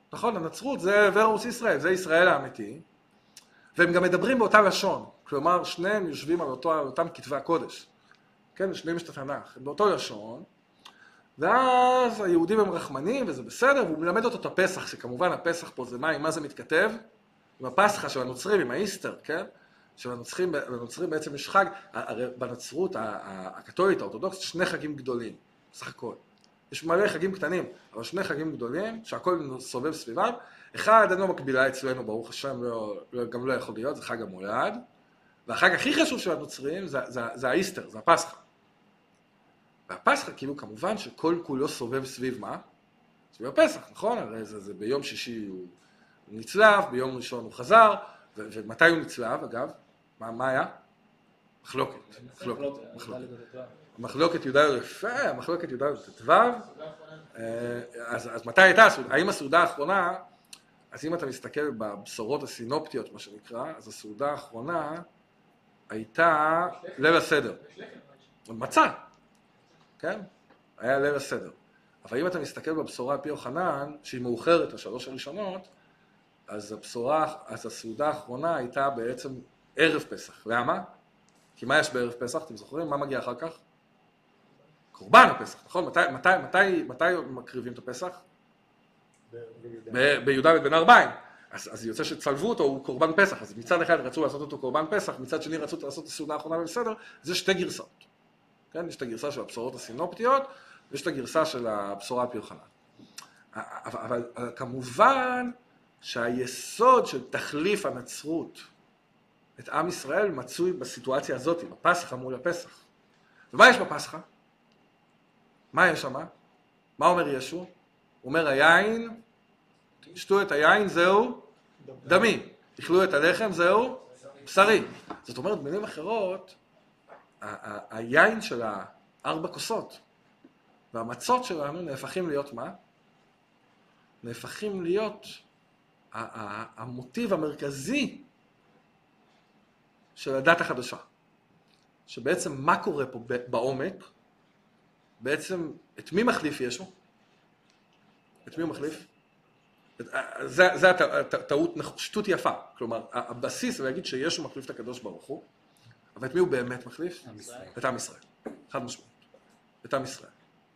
Speaker 1: נכון, הנצרות זה ורוס ישראל, זה ישראל האמיתי, והם גם מדברים באותה לשון, כלומר שניהם יושבים על, אותו, על אותם כתבי הקודש, כן, שניהם יש את התנ"ך, באותו לשון, ואז היהודים הם רחמנים וזה בסדר, והוא מלמד אותו את הפסח, שכמובן הפסח פה זה מה, עם מה זה מתכתב? עם הפסחה של הנוצרים, עם האיסטר, כן? של הנוצרים, בנוצרים בעצם יש חג, הרי בנצרות הקתולית, האורתודוקסית, שני חגים גדולים, בסך הכל. יש מלא חגים קטנים, אבל שני חגים גדולים, שהכל סובב סביבם. אחד, אין לו מקבילה אצלנו, ברוך השם, לא, לא, גם לא יכול להיות, זה חג המולד. והחג הכי חשוב של הנוצרים זה, זה, זה האיסטר, זה הפסחה. והפסחה, כאילו, כמובן שכל כולו סובב סביב מה? סביב הפסח, נכון? הרי זה, זה ביום שישי הוא נצלב, ביום ראשון הוא חזר, ו- ומתי הוא נצלב, אגב? מה, מה היה? מחלוקת. מחלוקת. מחלוקת. מחלוקת י"ד יפה, המחלוקת י"ד ט"ו. אז, אז מתי הייתה? האם הסעודה האחרונה, אז אם אתה מסתכל בבשורות הסינופטיות, מה שנקרא, אז הסעודה האחרונה הייתה ליל הסדר. מצה. כן? היה ליל הסדר. אבל אם אתה מסתכל בבשורה על פי יוחנן, שהיא מאוחרת, השלוש הראשונות, אז הבשורה, אז הסעודה האחרונה הייתה בעצם ערב פסח. למה? כי מה יש בערב פסח? אתם זוכרים? מה מגיע אחר כך? קורבן הפסח, נכון? מתי, מתי, מתי, מתי מקריבים את הפסח? בי"ד בן ארבעים. אז, אז יוצא שצלבו אותו, הוא קורבן פסח. אז מצד אחד רצו לעשות אותו קורבן פסח, מצד שני רצו לעשות את הסעודה האחרונה בסדר. זה שתי גרסאות. כן? יש את הגרסה של הבשורות הסינופטיות, ויש את הגרסה של הבשורה על פי יוחנן. אבל, אבל, אבל כמובן שהיסוד של תחליף הנצרות את עם ישראל מצוי בסיטואציה הזאת, בפסחה מול הפסח. ומה יש בפסחה? מה יש שם? מה אומר ישו? הוא אומר היין, תשתו את היין, זהו דמי. תאכלו את הלחם, זהו בשרי. זאת אומרת, במילים אחרות, היין של הארבע כוסות והמצות שלנו נהפכים להיות מה? נהפכים להיות המוטיב המרכזי של הדת החדשה. שבעצם מה קורה פה בעומק? בעצם את מי מחליף ישו? את מי הוא מחליף? זה, זה הטעות, שטות יפה. כלומר, הבסיס הוא להגיד שישו מחליף את הקדוש ברוך הוא, אבל את מי הוא באמת מחליף? את עם ישראל. חד משמעית. את עם ישראל.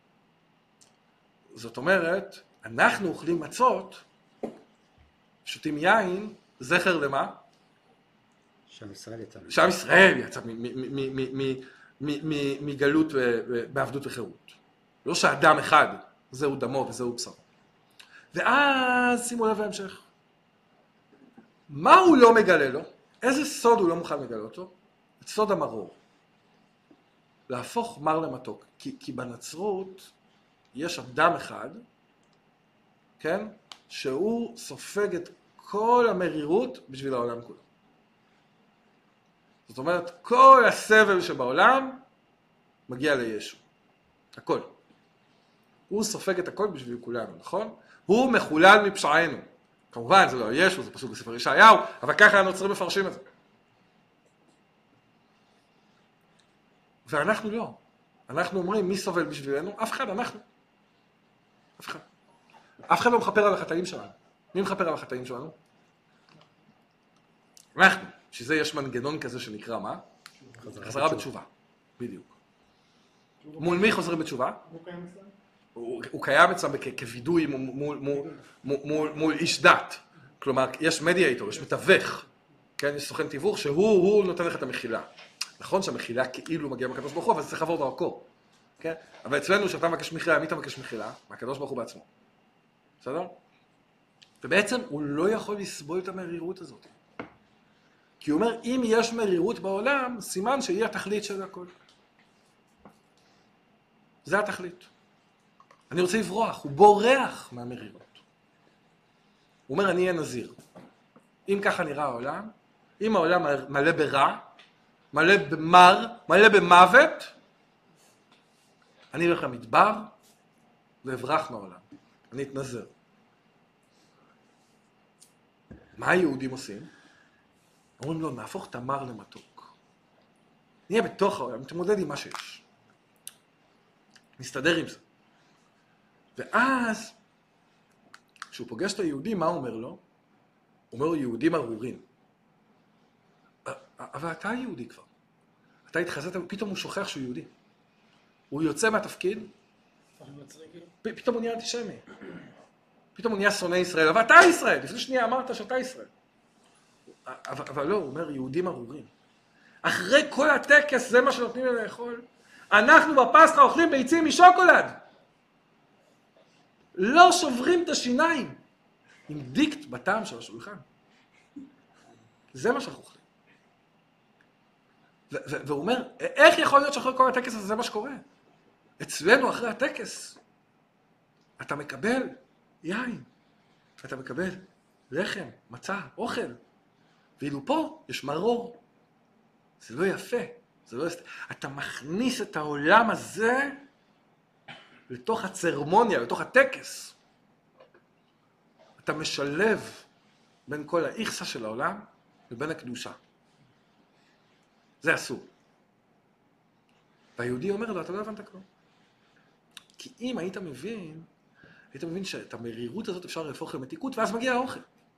Speaker 1: זאת אומרת, אנחנו אוכלים מצות, שותים יין, זכר למה?
Speaker 4: שעם ישראל יצא.
Speaker 1: שעם ישראל יצא מגלות בעבדות וחירות. לא שאדם אחד, זהו דמו וזהו בשרו. ואז שימו לב להמשך. מה הוא לא מגלה לו? איזה סוד הוא לא מוכן לגלות לו? את סוד המרור. להפוך מר למתוק. כי, כי בנצרות יש אדם אחד, כן? שהוא סופג את כל המרירות בשביל העולם כולו. זאת אומרת, כל הסבל שבעולם מגיע לישו. הכל. הוא סופג את הכל בשביל כולנו, נכון? הוא מחולל מפשענו. כמובן, זה לא ישו, זה פסוק בספר ישעיהו, אבל ככה הנוצרים מפרשים את זה. ואנחנו לא. אנחנו אומרים, מי סובל בשבילנו? אף אחד, אנחנו. אף אחד. אף אחד לא מחפר על החטאים שלנו. מי מחפר על החטאים שלנו? אנחנו. שזה יש מנגנון כזה שנקרא מה? חזרה, חזרה בתשובה. בדיוק. מול מי חוזרים בתשובה?
Speaker 3: הוא קיים אצלנו?
Speaker 1: הוא, הוא קיים אצלם כווידוי מול, מול, מול, מול, מול איש דת. כלומר, יש מדיאטור, יש מתווך. כן? יש סוכן תיווך שהוא הוא נותן לך את המחילה. נכון שהמחילה כאילו מגיעה מהקדוש ברוך הוא, אבל זה צריך לעבור דרכו. כן? אבל אצלנו שאתה מבקש מחילה, מי אתה מבקש מחילה? מהקדוש ברוך הוא בעצמו. בסדר? ובעצם הוא לא יכול לסבול את המרירות הזאת. כי הוא אומר, אם יש מרירות בעולם, סימן שהיא התכלית של הכל. זה התכלית. אני רוצה לברוח, הוא בורח מהמרירות. הוא אומר, אני אהיה נזיר. אם ככה נראה העולם, אם העולם מלא ברע, מלא במר, מלא במוות, אני אלך למדבר ואברח מהעולם. אני אתנזר. מה היהודים עושים? אומרים לו, נהפוך את המר למתוק. נהיה בתוך העולם, נתמודד עם מה שיש. נסתדר עם זה. ואז, כשהוא פוגש את היהודי, מה הוא אומר לו? הוא אומר לו, יהודים ארורים. אבל אתה יהודי כבר. אתה התחזית, פתאום הוא שוכח שהוא יהודי. הוא יוצא מהתפקיד, פתאום הוא נהיה אנטישמי. פתאום הוא נהיה שונא ישראל. אבל אתה ישראל! לפני שנייה אמרת שאתה ישראל. אבל, אבל לא, הוא אומר, יהודים ארורים. אחרי כל הטקס, זה מה שנותנים לי לאכול. אנחנו בפסחא אוכלים ביצים משוקולד. לא שוברים את השיניים. עם דיקט בטעם של השולחן. זה מה שאנחנו אוכלים. והוא אומר, איך יכול להיות שאחרי כל הטקס הזה זה מה שקורה? אצלנו אחרי הטקס, אתה מקבל יין, אתה מקבל לחם, מצה, אוכל, ואילו פה יש מרור. זה לא יפה, זה לא יפה. אתה מכניס את העולם הזה לתוך הצרמוניה, לתוך הטקס. אתה משלב בין כל האיכסה של העולם לבין הקדושה. זה אסור. והיהודי אומר לו, אתה לא הבנת כלום. כי אם היית מבין, היית מבין שאת המרירות הזאת אפשר להפוך למתיקות, ואז מגיע האוכל.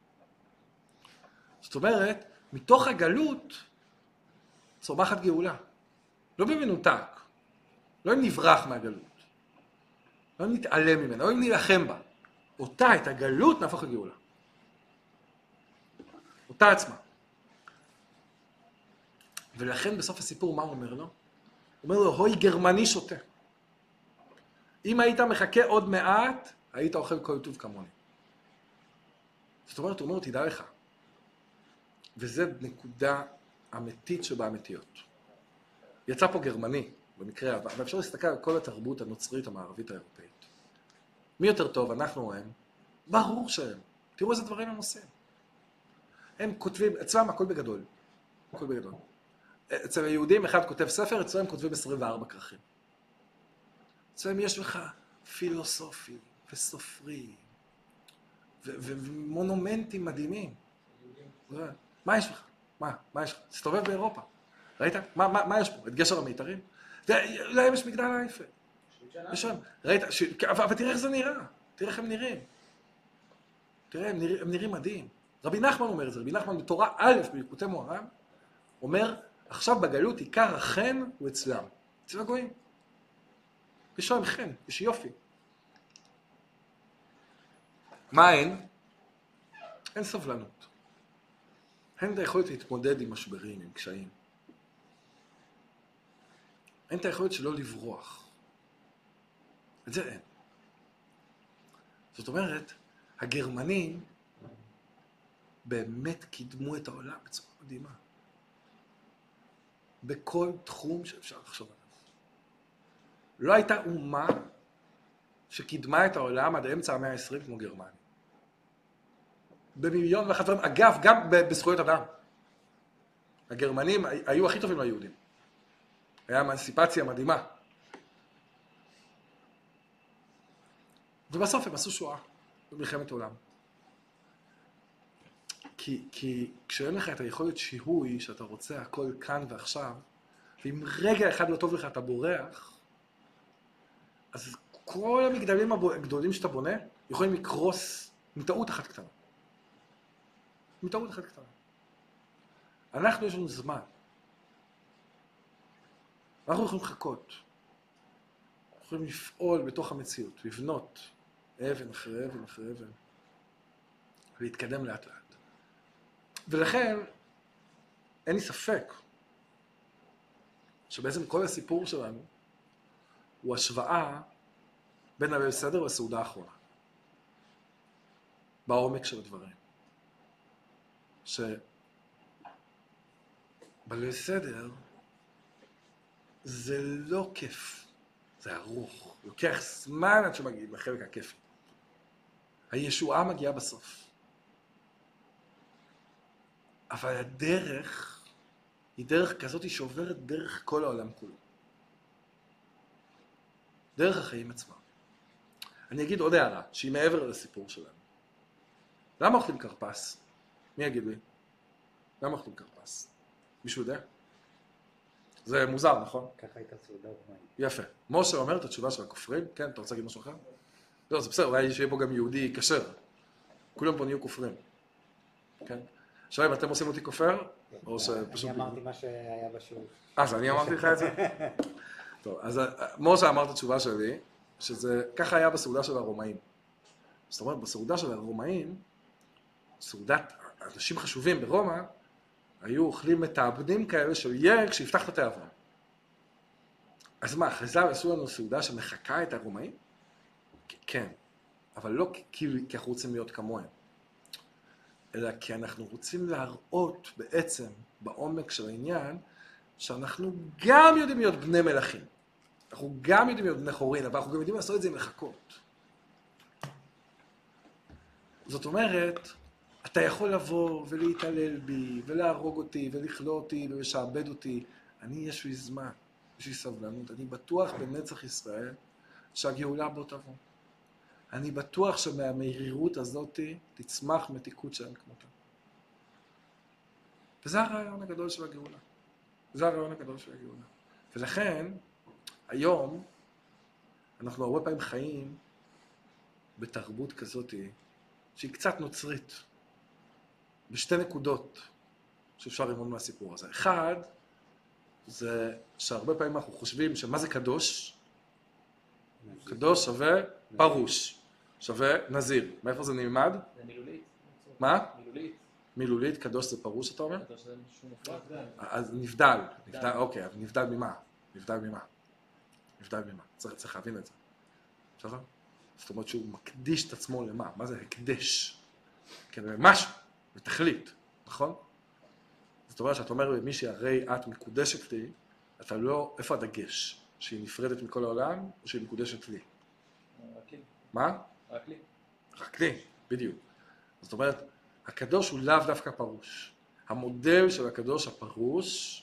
Speaker 1: זאת אומרת, מתוך הגלות צומחת גאולה. לא במנותק. לא אם נברח מהגלות. לא אם נתעלם ממנה, לא אם נלחם בה. אותה, את הגלות, נהפוך לגאולה. אותה עצמה. ולכן בסוף הסיפור מה הוא אומר לו? הוא אומר לו, הוי גרמני שותה. אם היית מחכה עוד מעט, היית אוכל כל טוב כמוני. זאת אומרת, הוא אומר, תדע לך. וזה נקודה אמיתית שבאמיתיות. יצא פה גרמני, במקרה הבא, ואפשר להסתכל על כל התרבות הנוצרית המערבית האירופאית. מי יותר טוב, אנחנו או הם? ברור שהם. תראו איזה דברים הם עושים. הם כותבים, אצלם הכל בגדול. הכל בגדול. אצל היהודים אחד כותב ספר, אצלם כותבים עשרים וארבע כרכים. אצלם יש לך פילוסופי וסופרי ומונומנטים מדהימים. מה יש לך? מה? מה יש לך? תסתובב באירופה. ראית? מה, מה, מה יש פה? את גשר המיתרים? להם יש מגדל האייפל. ושם, ראית? ש... אבל תראה איך זה נראה. תראה איך הם נראים. תראה, הם נראים, הם נראים מדהים. רבי נחמן אומר את זה. רבי נחמן בתורה א' בליקוטי מוהר"ן אומר, עכשיו בגלות עיקר החן הוא אצלם. אצל הגויים. יש להם חן, יש יופי. מה אין? אין סבלנות. אין את היכולת להתמודד עם משברים, עם קשיים. אין את היכולת שלא לברוח. את זה אין. זאת אומרת, הגרמנים באמת קידמו את העולם בצורה מדהימה. בכל תחום שאפשר לחשוב עליו. לא הייתה אומה שקידמה את העולם עד אמצע המאה ה-עשרים כמו גרמניה. במיליון ואחת דברים. אגב, גם בזכויות אדם. הגרמנים היו הכי טובים ליהודים. היה אמנסיפציה מדהימה. ובסוף הם עשו שואה במלחמת העולם. כי, כי כשאין לך את היכולת שיהוי שאתה רוצה הכל כאן ועכשיו, ואם רגע אחד לא טוב לך אתה בורח, אז כל המגדלים הגדולים שאתה בונה יכולים לקרוס מטעות אחת קטנה. מטעות אחת קטנה. אנחנו יש לנו זמן. אנחנו יכולים לחכות. אנחנו יכולים לפעול בתוך המציאות, לבנות אבן אחרי אבן אחרי אבן, ולהתקדם לאט לאט. ולכן, אין לי ספק שבעצם כל הסיפור שלנו הוא השוואה בין הליל סדר לסעודה האחרונה. בעומק של הדברים. שבליל סדר זה לא כיף, זה ארוך. לוקח זמן עד שמגיעים לחלק הכיפי. הישועה מגיעה בסוף. אבל הדרך היא דרך כזאת שעוברת דרך כל העולם כולו. דרך החיים עצמם. אני אגיד עוד הערה, שהיא מעבר לסיפור שלנו. למה אוכלים קרפס? מי יגיד לי? למה אוכלים קרפס? מישהו יודע? זה מוזר, נכון?
Speaker 4: ככה הייתה סעודה ומים.
Speaker 1: יפה. משה אומר את התשובה של הכופרים, כן? אתה רוצה להגיד משהו אחר? לא, זה בסדר, אולי שיהיה פה גם יהודי כשר. כולם פה נהיו כופרים. כן? עכשיו אם אתם עושים אותי כופר, או שפשוט...
Speaker 4: אני אמרתי מה שהיה בשיעור.
Speaker 1: אז אני אמרתי לך את זה? טוב, אז משה אמר את התשובה שלי, שזה ככה היה בסעודה של הרומאים. זאת אומרת, בסעודה של הרומאים, סעודת אנשים חשובים ברומא, היו אוכלים מתאבדים כאלה של ירק שיפתח את התיאבון. אז מה, חז"ל עשו לנו סעודה שמחקה את הרומאים? כן, אבל לא כי, כי אנחנו רוצים להיות כמוהם, אלא כי אנחנו רוצים להראות בעצם בעומק של העניין, שאנחנו גם יודעים להיות בני מלכים. אנחנו גם יודעים להיות בני חורין, אבל אנחנו גם יודעים לעשות את זה עם לחכות. זאת אומרת, אתה יכול לבוא ולהתעלל בי, ולהרוג אותי, ולכלוא אותי, ולשעבד אותי. אני, יש לי זמן, יש לי סבלנות. אני בטוח בנצח ישראל שהגאולה בו תבוא. אני בטוח שמהמרירות הזאת תצמח מתיקות שאין כמותה. וזה הרעיון הגדול של הגאולה. זה הרעיון הגדול של הגאולה. ולכן, היום, אנחנו הרבה פעמים חיים בתרבות כזאת שהיא קצת נוצרית. בשתי נקודות שאפשר ללמוד מהסיפור הזה. אחד, זה שהרבה פעמים אנחנו חושבים שמה זה קדוש? קדוש שווה פרוש, שווה נזיר. מאיפה זה נלמד?
Speaker 2: זה מילולית.
Speaker 1: מה?
Speaker 2: מילולית.
Speaker 1: מילולית, קדוש זה פרוש, אתה אומר?
Speaker 2: קדוש זה משהו מופרד.
Speaker 1: אז נבדל. נבדל, אוקיי, אבל נבדל ממה? נבדל ממה? נבדל ממה? צריך, צריך להבין את זה. בסדר? זאת אומרת שהוא מקדיש את עצמו למה? מה זה הקדש? כן, משהו, בתכלית, נכון? זאת אומרת שאת אומר למישהי, הרי את מקודשת לי, אתה לא, איפה הדגש? שהיא נפרדת מכל העולם, או שהיא מקודשת לי?
Speaker 2: רק לי.
Speaker 1: מה?
Speaker 2: רק לי.
Speaker 1: רק לי, בדיוק. זאת אומרת, הקדוש הוא לאו דווקא פרוש. המודל של הקדוש הפרוש,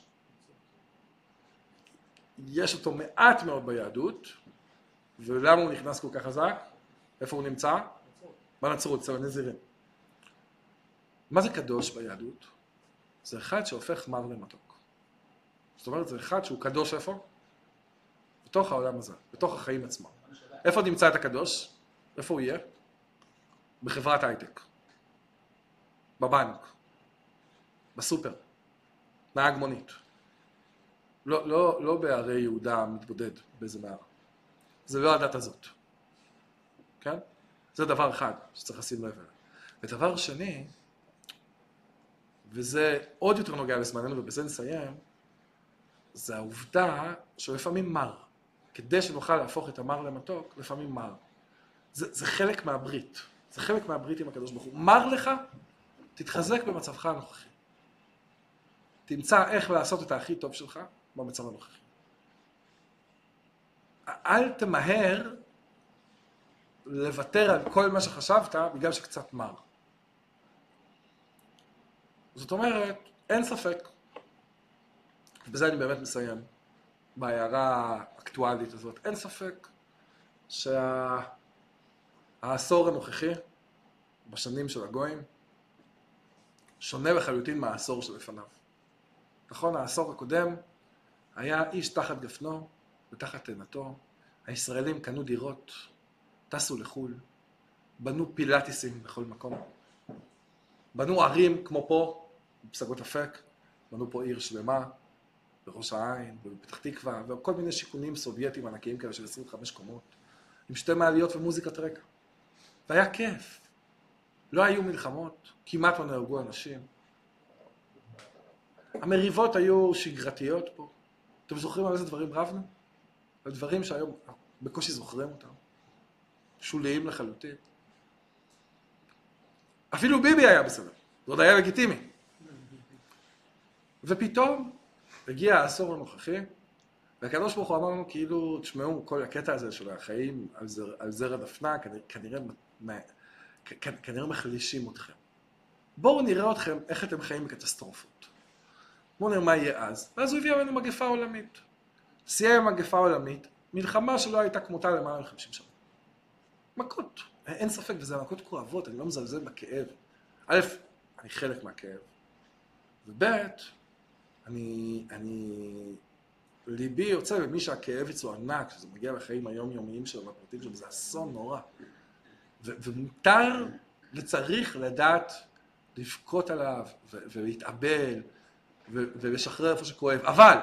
Speaker 1: יש אותו מעט מאוד ביהדות, ולמה הוא נכנס כל כך חזק? איפה הוא נמצא? בנצרות, אצל הנזירים. מה זה קדוש ביהדות? זה אחד שהופך מר למתוק. זאת אומרת, זה אחד שהוא קדוש איפה? בתוך העולם הזה, בתוך החיים עצמם. איפה נמצא את הקדוש? איפה הוא יהיה? בחברת הייטק. בבנק. בסופר. נהג מונית. לא, לא, לא בערי יהודה מתבודד באיזה מערה. זה לא הדת הזאת. כן? זה דבר אחד שצריך לשים לב אליו. ודבר שני, וזה עוד יותר נוגע לזמננו ובזה נסיים, זה העובדה שלפעמים מר. כדי שנוכל להפוך את המר למתוק, לפעמים מר. זה, זה חלק מהברית. זה חלק מהברית עם הקדוש ברוך הוא. מר לך, תתחזק במצבך הנוכחי. תמצא איך לעשות את הכי טוב שלך במצב הנוכחי. אל תמהר לוותר על כל מה שחשבת בגלל שקצת מר. זאת אומרת, אין ספק, ובזה אני באמת מסיים, בהערה האקטואלית הזאת, אין ספק שהעשור הנוכחי, בשנים של הגויים, שונה לחלוטין מהעשור שלפניו. נכון, העשור הקודם היה איש תחת גפנו ותחת תאנתו, הישראלים קנו דירות, טסו לחול, בנו פילאטיסים בכל מקום, בנו ערים כמו פה, בפסגות אפק, בנו פה עיר שלמה, בראש העין, בפתח תקווה, וכל מיני שיכונים סובייטיים ענקיים כאלה של עשרים וחמש קומות, עם שתי מעליות ומוזיקת רקע. והיה כיף. לא היו מלחמות, כמעט לא נהרגו אנשים. המריבות היו שגרתיות פה. אתם זוכרים על איזה דברים רבנו? על דברים שהיום בקושי זוכרים אותם. שוליים לחלוטין. אפילו ביבי היה בסדר. זה עוד היה לגיטימי. ופתאום הגיע העשור הנוכחי, והקדוש ברוך הוא אמר לנו כאילו, תשמעו, כל הקטע הזה של החיים על, זר, על זרע דפנה, כנראה, כנראה, כנראה מחלישים אתכם. בואו נראה אתכם איך אתם חיים בקטסטרופות. בואו נראה מה יהיה אז. ואז הוא הביא עלינו מגפה עולמית. סייע מגפה עולמית, מלחמה שלא הייתה כמותה למעלה מ-חמישים שנה. מכות. אין ספק, וזה מכות כואבות, אני לא מזלזל בכאב. א', אני חלק מהכאב. וב', אני, אני, ליבי יוצא במי שהכאב יצאו ענק, שזה מגיע לחיים היומיומיים שלו, בפרטים שלו, זה אסון נורא. ו- ומותר וצריך לדעת לבכות עליו ו- ולהתאבל ו- ולשחרר איפה שכואב. אבל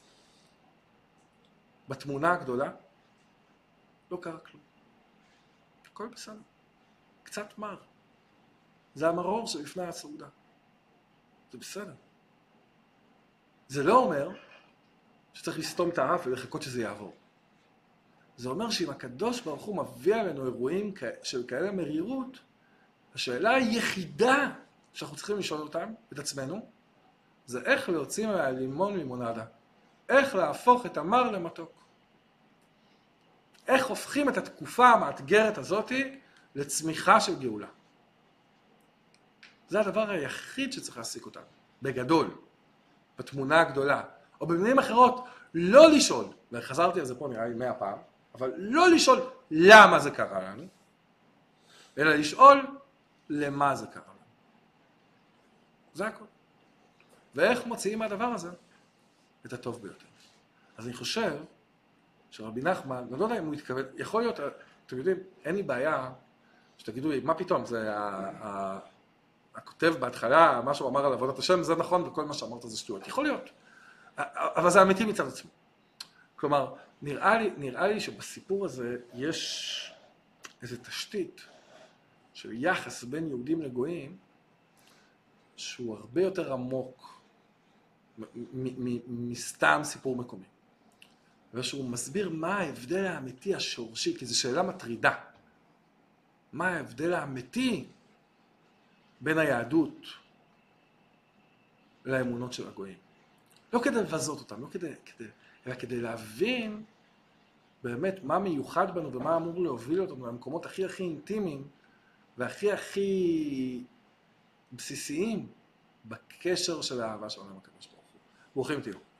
Speaker 1: בתמונה הגדולה לא קרה כלום. הכל בסדר. קצת מר. זה המרור שלפני הסעודה. זה בסדר. זה לא אומר שצריך לסתום את האף ולחכות שזה יעבור. זה אומר שאם הקדוש ברוך הוא מביא עלינו אירועים של כאלה מרירות, השאלה היחידה שאנחנו צריכים לשאול אותם, את עצמנו, זה איך להוציא מהלימון לימונדה. איך להפוך את המר למתוק. איך הופכים את התקופה המאתגרת הזאת לצמיחה של גאולה. זה הדבר היחיד שצריך להסיק אותנו, בגדול, בתמונה הגדולה. או במילים אחרות, לא לשאול, וחזרתי על זה פה נראה לי מאה פעם, אבל לא לשאול למה זה קרה לנו, אלא לשאול למה זה קרה לנו. זה הכל. ואיך מוציאים מהדבר הזה את הטוב ביותר. אז אני חושב שרבי נחמן, אני לא יודע אם הוא התכוון, יכול להיות, אתם יודעים, אין לי בעיה שתגידו לי, מה פתאום, זה ה- ה- הכותב בהתחלה, מה שהוא אמר על עבודת השם, זה נכון, וכל מה שאמרת זה שטויות. יכול להיות. אבל זה אמיתי מצד עצמו. כלומר, נראה לי, נראה לי שבסיפור הזה יש איזו תשתית של יחס בין יהודים לגויים, שהוא הרבה יותר עמוק מסתם סיפור מקומי. ושהוא מסביר מה ההבדל האמיתי השורשי, כי זו שאלה מטרידה. מה ההבדל האמיתי בין היהדות לאמונות של הגויים. לא כדי לבזות אותם, לא כדי, כדי, אלא כדי להבין באמת מה מיוחד בנו ומה אמור להוביל אותנו למקומות הכי הכי אינטימיים והכי הכי בסיסיים בקשר של האהבה שלנו עם הקדוש ברוך הוא. ברוכים תהיו.